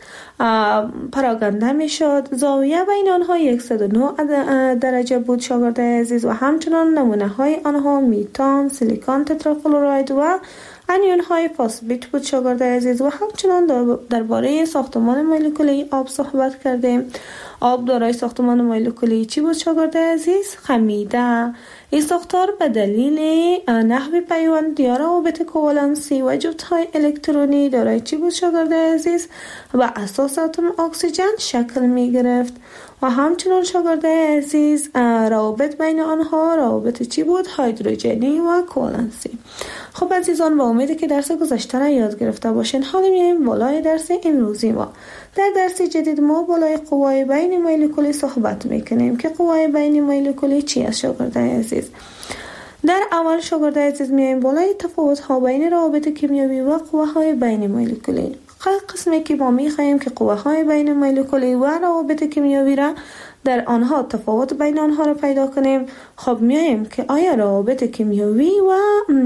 پراگنده میشد. زاویه بین آنها 109 درجه بود شاگرد عزیز و همچنان نمونه های آنها میتان، سیلیکون تترافلوراید و انیون های فاسفیت بود شاگرد عزیز. و همچنان درباره ساختمان مولکولی آب صحبت کردیم. آب دارای ساختمان مولکولی چی بود شاگرد عزیز؟ خمیده. این ساختار به دلیل نحو پیوند یا روابط کوالنسی و جفت‌های الکترونی دارای چی بود شاگرد عزیز؟ و اساس اتم اکسیژن شکل می گرفت. و همچنان شاگرد عزیز روابط بین آنها روابط چی بود؟ هیدروژنی و کوالنسی. خب عزیزان، با امیده که درس گذشته را یاد گرفته باشین، حالا میایم بالای درس امروزی ما. در درس جدید ما بالای قوای بین مولکولی صحبت میکنیم که قوای بین مولکولی چی است شاگرد عزیز؟ در اول شاگرد عزیز میایم بالای تفاوت ها بین روابط کیمیایی و قوهای بین مولکولی. قسمی که ما میخواهیم که قوهای بین مولکولی و روابط کیمیایی را در آنها تفاوت بین آنها را پیدا کنیم. خب میایم که آیا روابط کیمیایی و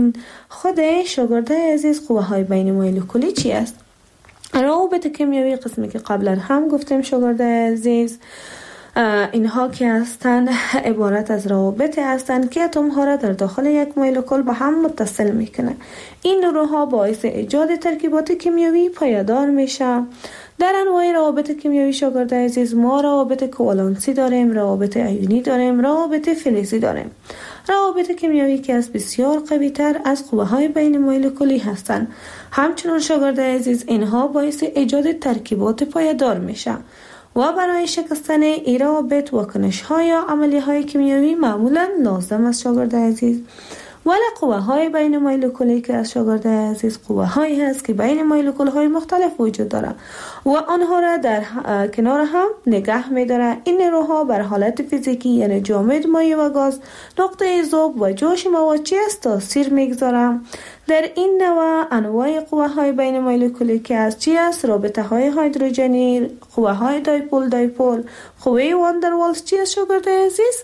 خود شاگرد عزیز قوهای بین مولکولی چی است؟ روابط کیمیایی قسمی که قبلا هم گفتیم شاگرد عزیز، اینها که هستند عبارت از روابط هستند که اتم ها را در داخل یک مولکول به هم متصل میکنه. این نیروها باعث ایجاد ترکیبات کیمیایی پایدار میشه. در انواع روابط کیمیایی شاگرد عزیز ما روابط کوالنسی داریم، روابط ایونی داریم، روابط فلزی داریم. روابط کیمیایی که از بسیار قوی تر از قوه های بین مولکولی هستند. همچنان شاگرد عزیز اینها باعث ایجاد ترکیبات پایدار میشه و برای شکستن این روابط واکنش های یا عملی های کیمیایی معمولا لازم است شاگرد عزیز. ولی قوه های بین مولکولی که از شاگرد عزیز قوه هایی هست که بین مولکول های مختلف وجود داره و آنها را در کنار هم نگه می داره. این نیروها بر حالت فیزیکی یعنی جامد، مایع و گاز، نقطه ذوب و جوش مواد چی است تاثیر میگذاره. در این نوع انواع قوه های بین مولکولی که از چی است؟ رابطه های هیدروژنی، قوه های دایپول، قوه واندروالز چی است شاگرد عزیز؟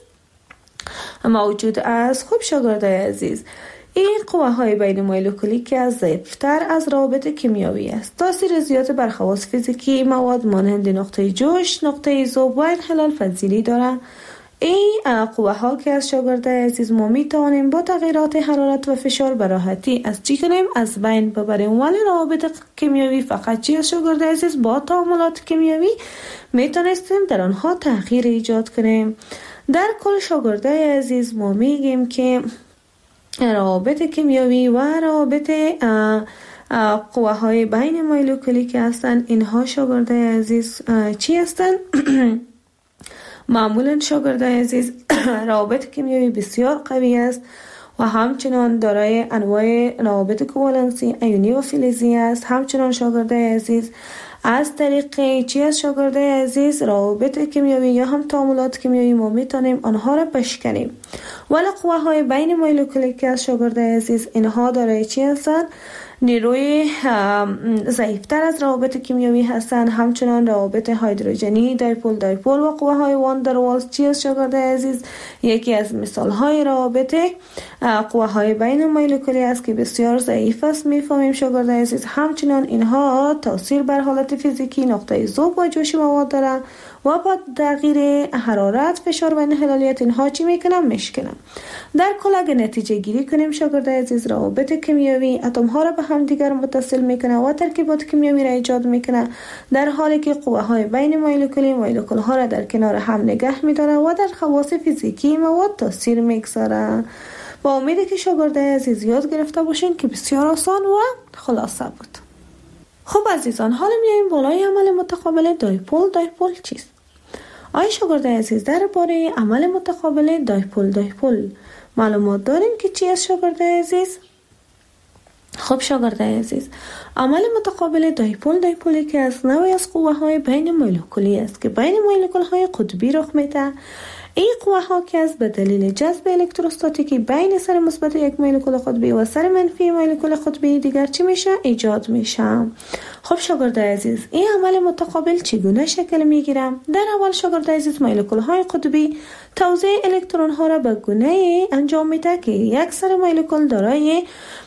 موجود است. خوب شاگرد عزیز، این قوه های بین مولکولی که از ضعیفتر از روابط کیمیایی است. تاثیر زیاد بر خواص فیزیکی مواد مانند نقطه جوش، نقطه ذوب و انحلال پذیری دارند. این قوه ها که از شاگرد عزیز ما می توانیم با تغییرات حرارت و فشار به راحتی از چی کنیم؟ از بین ببریم. ولی روابط کیمیایی فقط چی از شاگرد عزیز با تعاملات کیمیایی می توانستیم در آنها تغییر ایجاد کنیم. در کل شاگرد عزیز ما میگیم که روابط کیمیایی و روابط قوه های بین مولکولی که هستند اینها شاگرد عزیز چی هستند؟ معمولا شاگرد عزیز روابط کیمیایی بسیار قوی است و همچنان دارای انواع روابط کوالنسی، ایونی و فلزی است. همچنان شاگرد عزیز از طریق چی از شاگرد عزیز روابط کیمیایی یا هم تعاملات کیمیایی ما میتونیم آنها را بشکنیم. ولی قوه های بین مولکولی که از شاگرد عزیز اینها دارای چی هستند؟ نیروی ضعیفتر از روابط کیمیایی هستند. همچنان روابط هیدروژنی، دایپول و قوه های واندروالز چی از شاگرد عزیز؟ یکی از مثال های روابط قوه های بین مولکولی است که بسیار ضعیف است. میفهمیم شاگرد عزیز همچنان اینها تاثیر بر حالت فیزیکی نقطه ذوب و جوش مواد دارند و با تغییر حرارت، فشار و انحلالیت اینها چی میکنن؟ میشکنن. در کل اگه نتیجه گیری کنیم شاگرد عزیز روابط کیمیایی اتم ها را به هم دیگر متصل میکنه و ترکیبات کیمیایی را ایجاد میکنه، در حالی که قوه های بین مولکولی مولکول ها را در کنار هم نگه میداره و در خواص فیزیکی مواد تاثیر میگذاره. با امیده که شاگرد عزیز یاد گرفته باشین که بسیار آسان و خلاصه بود. خب عزیزان، حالا میایم بالای عمل متقابل دایپول چیست؟ آیا شاگرد عزیز درباره عمل متقابل دایپول معلومات داریم که چی است شاگرد عزیز؟ خب شاگرد عزیز، عمل متقابل دایپولی که از نوعی از قوه‌های بین مولکولی است که بین مولکول‌های قطبی رخ میده. این قوه‌ها که از به دلیل جذب الکتروستاتیکی بین سر مثبت یک مولکول قطبی و سر منفی مولکول قطبی دیگر چی میشه؟ ایجاد میشه. خب شاگرد عزیز، این عمل متقابل چگونه شکل میگیره؟ در اول شاگرد عزیز، مولکول‌های قطبی توزیع الکترون‌ها را به گونه‌ای انجام میده که یک سر مولکول دارای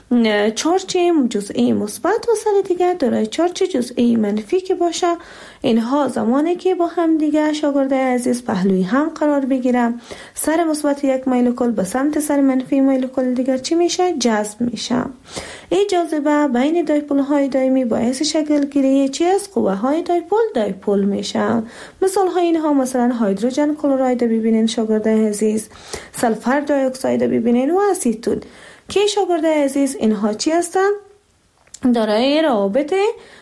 چارج جزئی مثبت و سر دیگر دارای چارج جزئی منفی که باشه. اینها زمانی که با هم دیگر شاگرد عزیز پهلوی هم قرار بگیره، سر مثبت یک مولکول به سمت سر منفی مولکول دیگر چی میشه؟ جذب میشه. این جاذبه بین دایپول‌های دائمی باعث شکل گیری چی از قوه‌های دایپول میشه. مثال های اینها مثلا هیدروژن کلراید ببینین شاگرد عزیز، سلفر دی اکساید ببینین و اسیتون که شاگرد عزیز اینها چی هستن؟ دارای روابط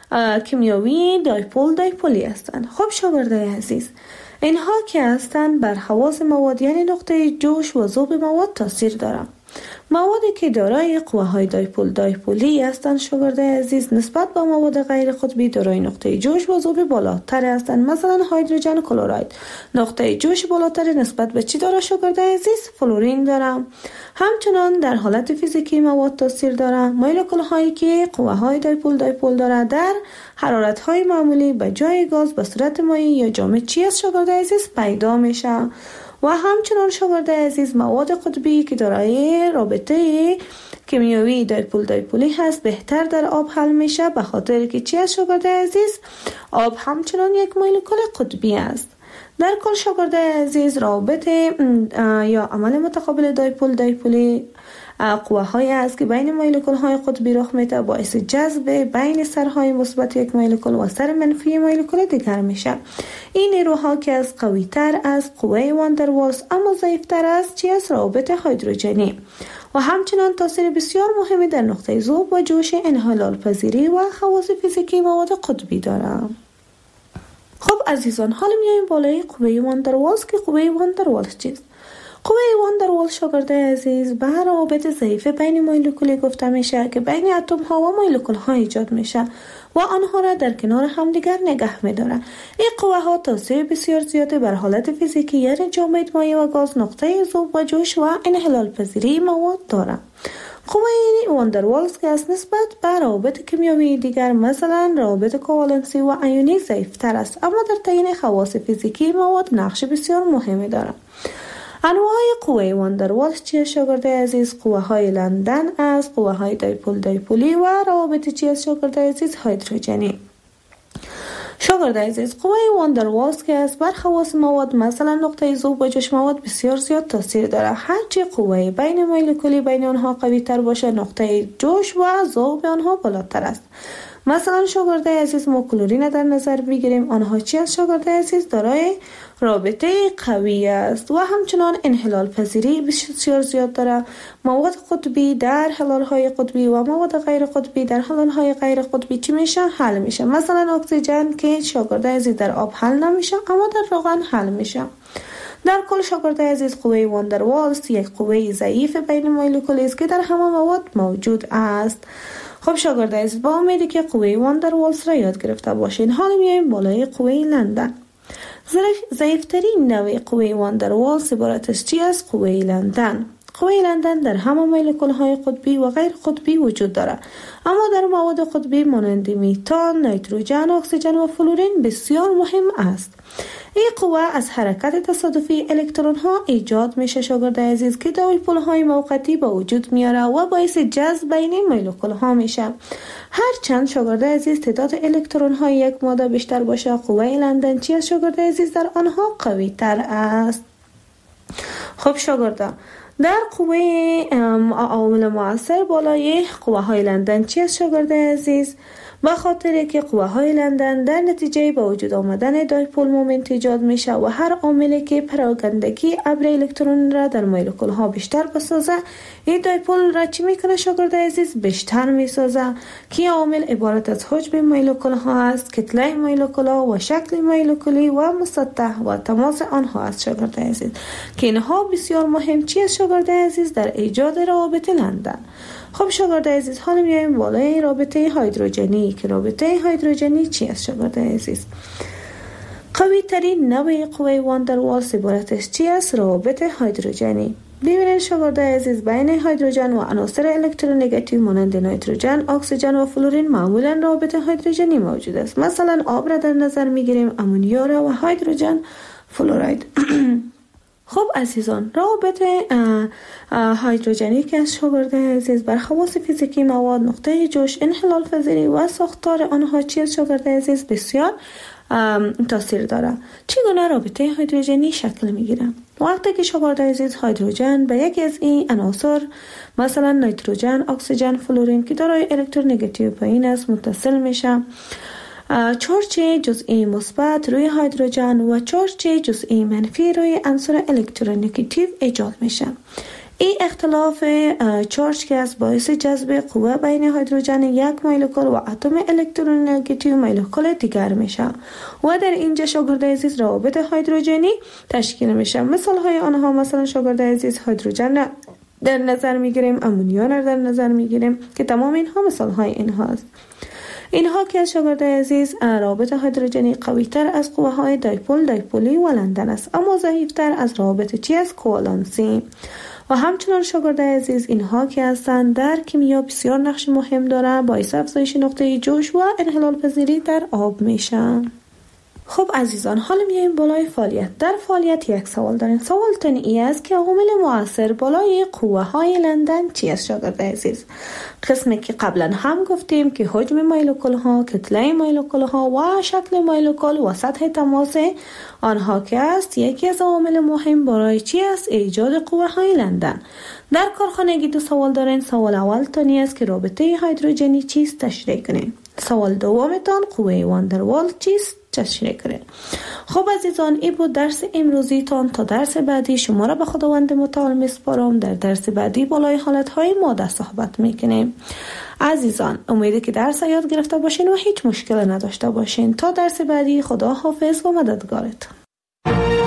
کیمیایی دایپولی هستند. خب شاگرد عزیز، اینها که هستند بر خواص مواد یعنی نقطه جوش و ذوب مواد تاثیر دارند. موادی که دارای قوه‌های دایپولی هستند شاگرد عزیز نسبت به مواد غیر قطبی دارای نقطه جوش و ذوب بالاتر هستند. مثلا هیدروژن کلراید نقطه جوش بالاتر نسبت به چی داره شاگرد عزیز؟ فلورین داره. همچنان در حالت فیزیکی مواد تاثیر داره. مولکول هایی که قوه‌های دایپول داره در حرارت های معمولی به جای گاز به صورت مایع یا جامد چی است شاگرد عزیز؟ پیدا میشه. و همچنان شاگرد عزیز مواد قطبی که دارای رابطه کیمیایی دایپولی هست بهتر در آب حل میشه، به خاطر که چی است شاگرد عزیز؟ آب همچنان یک مولکول قطبی است. در کل شاگرد عزیز رابطه یا عمل متقابل دایپولی قوه‌هایی است که بین مولکول‌های قطبی رخ میده، باعث جذب بین سرهای مثبت یک مولکول و سر منفی مولکول دیگر میشه. این نیروها که از قوی‌تر از قوه واندروالز اما ضعیف‌تر از چی است؟ روابط هیدروژنی و همچنان تاثیر بسیار مهمی در نقطه ذوب و جوش انحلال پذیری و خواص فیزیکی مواد قطبی دارند. خب عزیزان، حالا میایم بالای قوه واندروالز که قوه واندروالز چیست؟ قوه واندروالز شاگرد عزیز به روابط ضعیف بین مولکولی گفته میشه که بین اتم ها و مولکول ها ایجاد میشه و آنها را در کنار همدیگر نگه میداره. این قوه ها تاثیر بسیار زیاده بر حالت فیزیکی یعنی جامد، مایع و گاز، نقطه ذوب و جوش و انحلال پذیری مواد داره. قوه واندروالز که از نسبت به روابط کیمیایی دیگر مثلا روابط کوالنسی و ایونی ضعیفتر است، اما در تعیین خواص فیزیکی مواد نقش بسیار مهمی دارد. انواع قوه واندروالز چیه شاگرد عزیز؟ قوه های لندن از قوه های دایپولی و روابط چیه شاگرد عزیز؟ هیدروژنی. شاگرد عزیز قوه واندروالز که از بر خواص مواد مثلا نقطه ذوب و جوش مواد بسیار زیاد تاثیر داره. هرچی قوه بین مولکولی بین آنها قوی تر باشه، نقطه جوش و ذوب آنها بالاتر است. مثلا شاگرد عزیز ما کلورین در نظر بگیریم، آنها چی است شاگرد عزیز؟ دارای رابطه قوی است و همچنان انحلال پذیری بسیار زیاد داره. مواد قطبی در حلال های قطبی و مواد غیر قطبی در حلال های غیر قطبی چی میشه؟ حل میشه. مثلا اکسیژن که شاگرد عزیز در آب حل نمیشه اما در روغن حل میشه. در کل شاگرد عزیز قوه واندروالز یک قوه ضعیف بین مولکولی است که در همه مواد موجود است. خب شاگرد عزیز با امیدی که قوه واندروالز را یاد گرفته باشین، حالا میایم بالای قوه لندن. ضعیفترین نوع قوه واندروالز عبارت از چی است؟ قوه لندن. قوه لندن در همه مولکول‌های قطبی و غیر قطبی وجود دارد، اما در مواد قطبی مانند میتان، نیتروژن، اکسیژن و فلورین بسیار مهم است. این قوه از حرکت تصادفی الکترون ها ایجاد میشه شاگرد عزیز که دایپول های موقتی به وجود میاره و باعث جذب بین مولکول ها میشه. هرچند شاگرد عزیز تعداد الکترون های یک ماده بیشتر باشه، قوه لندن چی است شاگرد عزیز؟ در آنها قوی تر است. خب شاگردان، در قوه عوامل مؤثر بالای قوه های لندن چی است شاگرد عزیز؟ به خاطر که قوه های لندن در نتیجه با وجود آمدن دایپول مومنت ایجاد میشه و هر عاملی که پراگندگی ابر الکترون را در مولکول ها بیشتر بسازه، این دایپول را چی میکنه شاگرد عزیز؟ بیشتر میسازه که عامل عبارت از حجم مولکول ها است، کتله مولکول ها و شکل مولکولی و مسطح و تماس آنها است شاگرد عزیز که اینها بسیار مهم چی است شاگرد عزیز؟ در ایجاد روابط لندن. خب شاگرد عزیز، حالا میایم بالای رابطه هیدروژنی که رابطه هیدروژنی چی است شاگرد عزیز؟ قوی ترین نوع قوه واندروالز عبارتش چی است؟ رابط هیدروژنی. ببینید شاگرد عزیز، بین هیدروژن و عناصر الکترونگاتیو مانند نیتروژن، اکسیژن و فلورین معمولا رابط هیدروژنی موجود است. مثلا آب را در نظر میگیریم، امونیا را و هیدروژن فلوراید. خب عزیزان، رابط هیدروژنی که از شاگرد عزیز بر خواص فیزیکی مواد، نقطه جوش، انحلال پذیری و ساختار آنها چی است شاگرد عزیز؟ بسیار تاثیر داره. چگونه رابطه هیدروژنی شکل میگیره؟ وقتی که شاگرد عزیز هیدروژن به یکی از این عناصر مثلا نیتروژن، اکسیژن، فلورین که دارای الکترونگاتیو پایین است متصل میشه، چارج جزئی مثبت روی هیدروژن و چارج جزئی منفی روی عنصر الکترونگاتیو ایجاد میشه. این اختلاف چارج که از باعث جذب قوه بین هیدروژن یک مولکول و اتم الکترونگاتیو مولکول دیگر میشه و در اینجا شاگرد عزیز روابط هیدروژنی تشکیل میشه. مثال های آنها مثلا شاگرد عزیز هیدروژن در نظر میگیریم، امونیا را در نظر میگیریم که تمام اینها مثال های اینها است. اینها که شاگرد عزیز رابط هیدروژنی قوی تر از قوه های دایپولی و لندن است، اما ضعیف تر از رابط چی است؟ کوالنسی. و همچنان شاگرد عزیز اینها که هستند در کیمیا بسیار نقش مهم داره، باعث افزایش نقطه جوش و انحلال پذیری در آب میشن. خب عزیزان، حالا میایم بالای فعالیت. در فعالیت یک سوال داریم. سوالتون این است که عوامل مؤثر بالای قوه های لندن چی است شاگرد عزیز؟ قسمی که قبلا هم گفتیم که حجم مولکول ها، کتله مولکول ها و شکل مولکول و سطح تماس آنها که است یکی از عوامل مهم برای چی است؟ ایجاد قوه های لندن. در کارخانگی دو سوال دارین. سوال اول تانی است که رابطه هیدروژنی چیست؟ تشریح کنین. سوال دومتان قوه واندروالز چیست؟ تشریح کنین. خب عزیزان، این بود درس امروزی تان. تا درس بعدی شما را به خداوند متعال میسپارم. در درس بعدی بالای حالتهای ماده صحبت میکنیم. عزیزان، امیده که درس یاد گرفته باشین و هیچ مشکل نداشته باشین. تا درس بعدی، خدا حافظ و مددگارتان.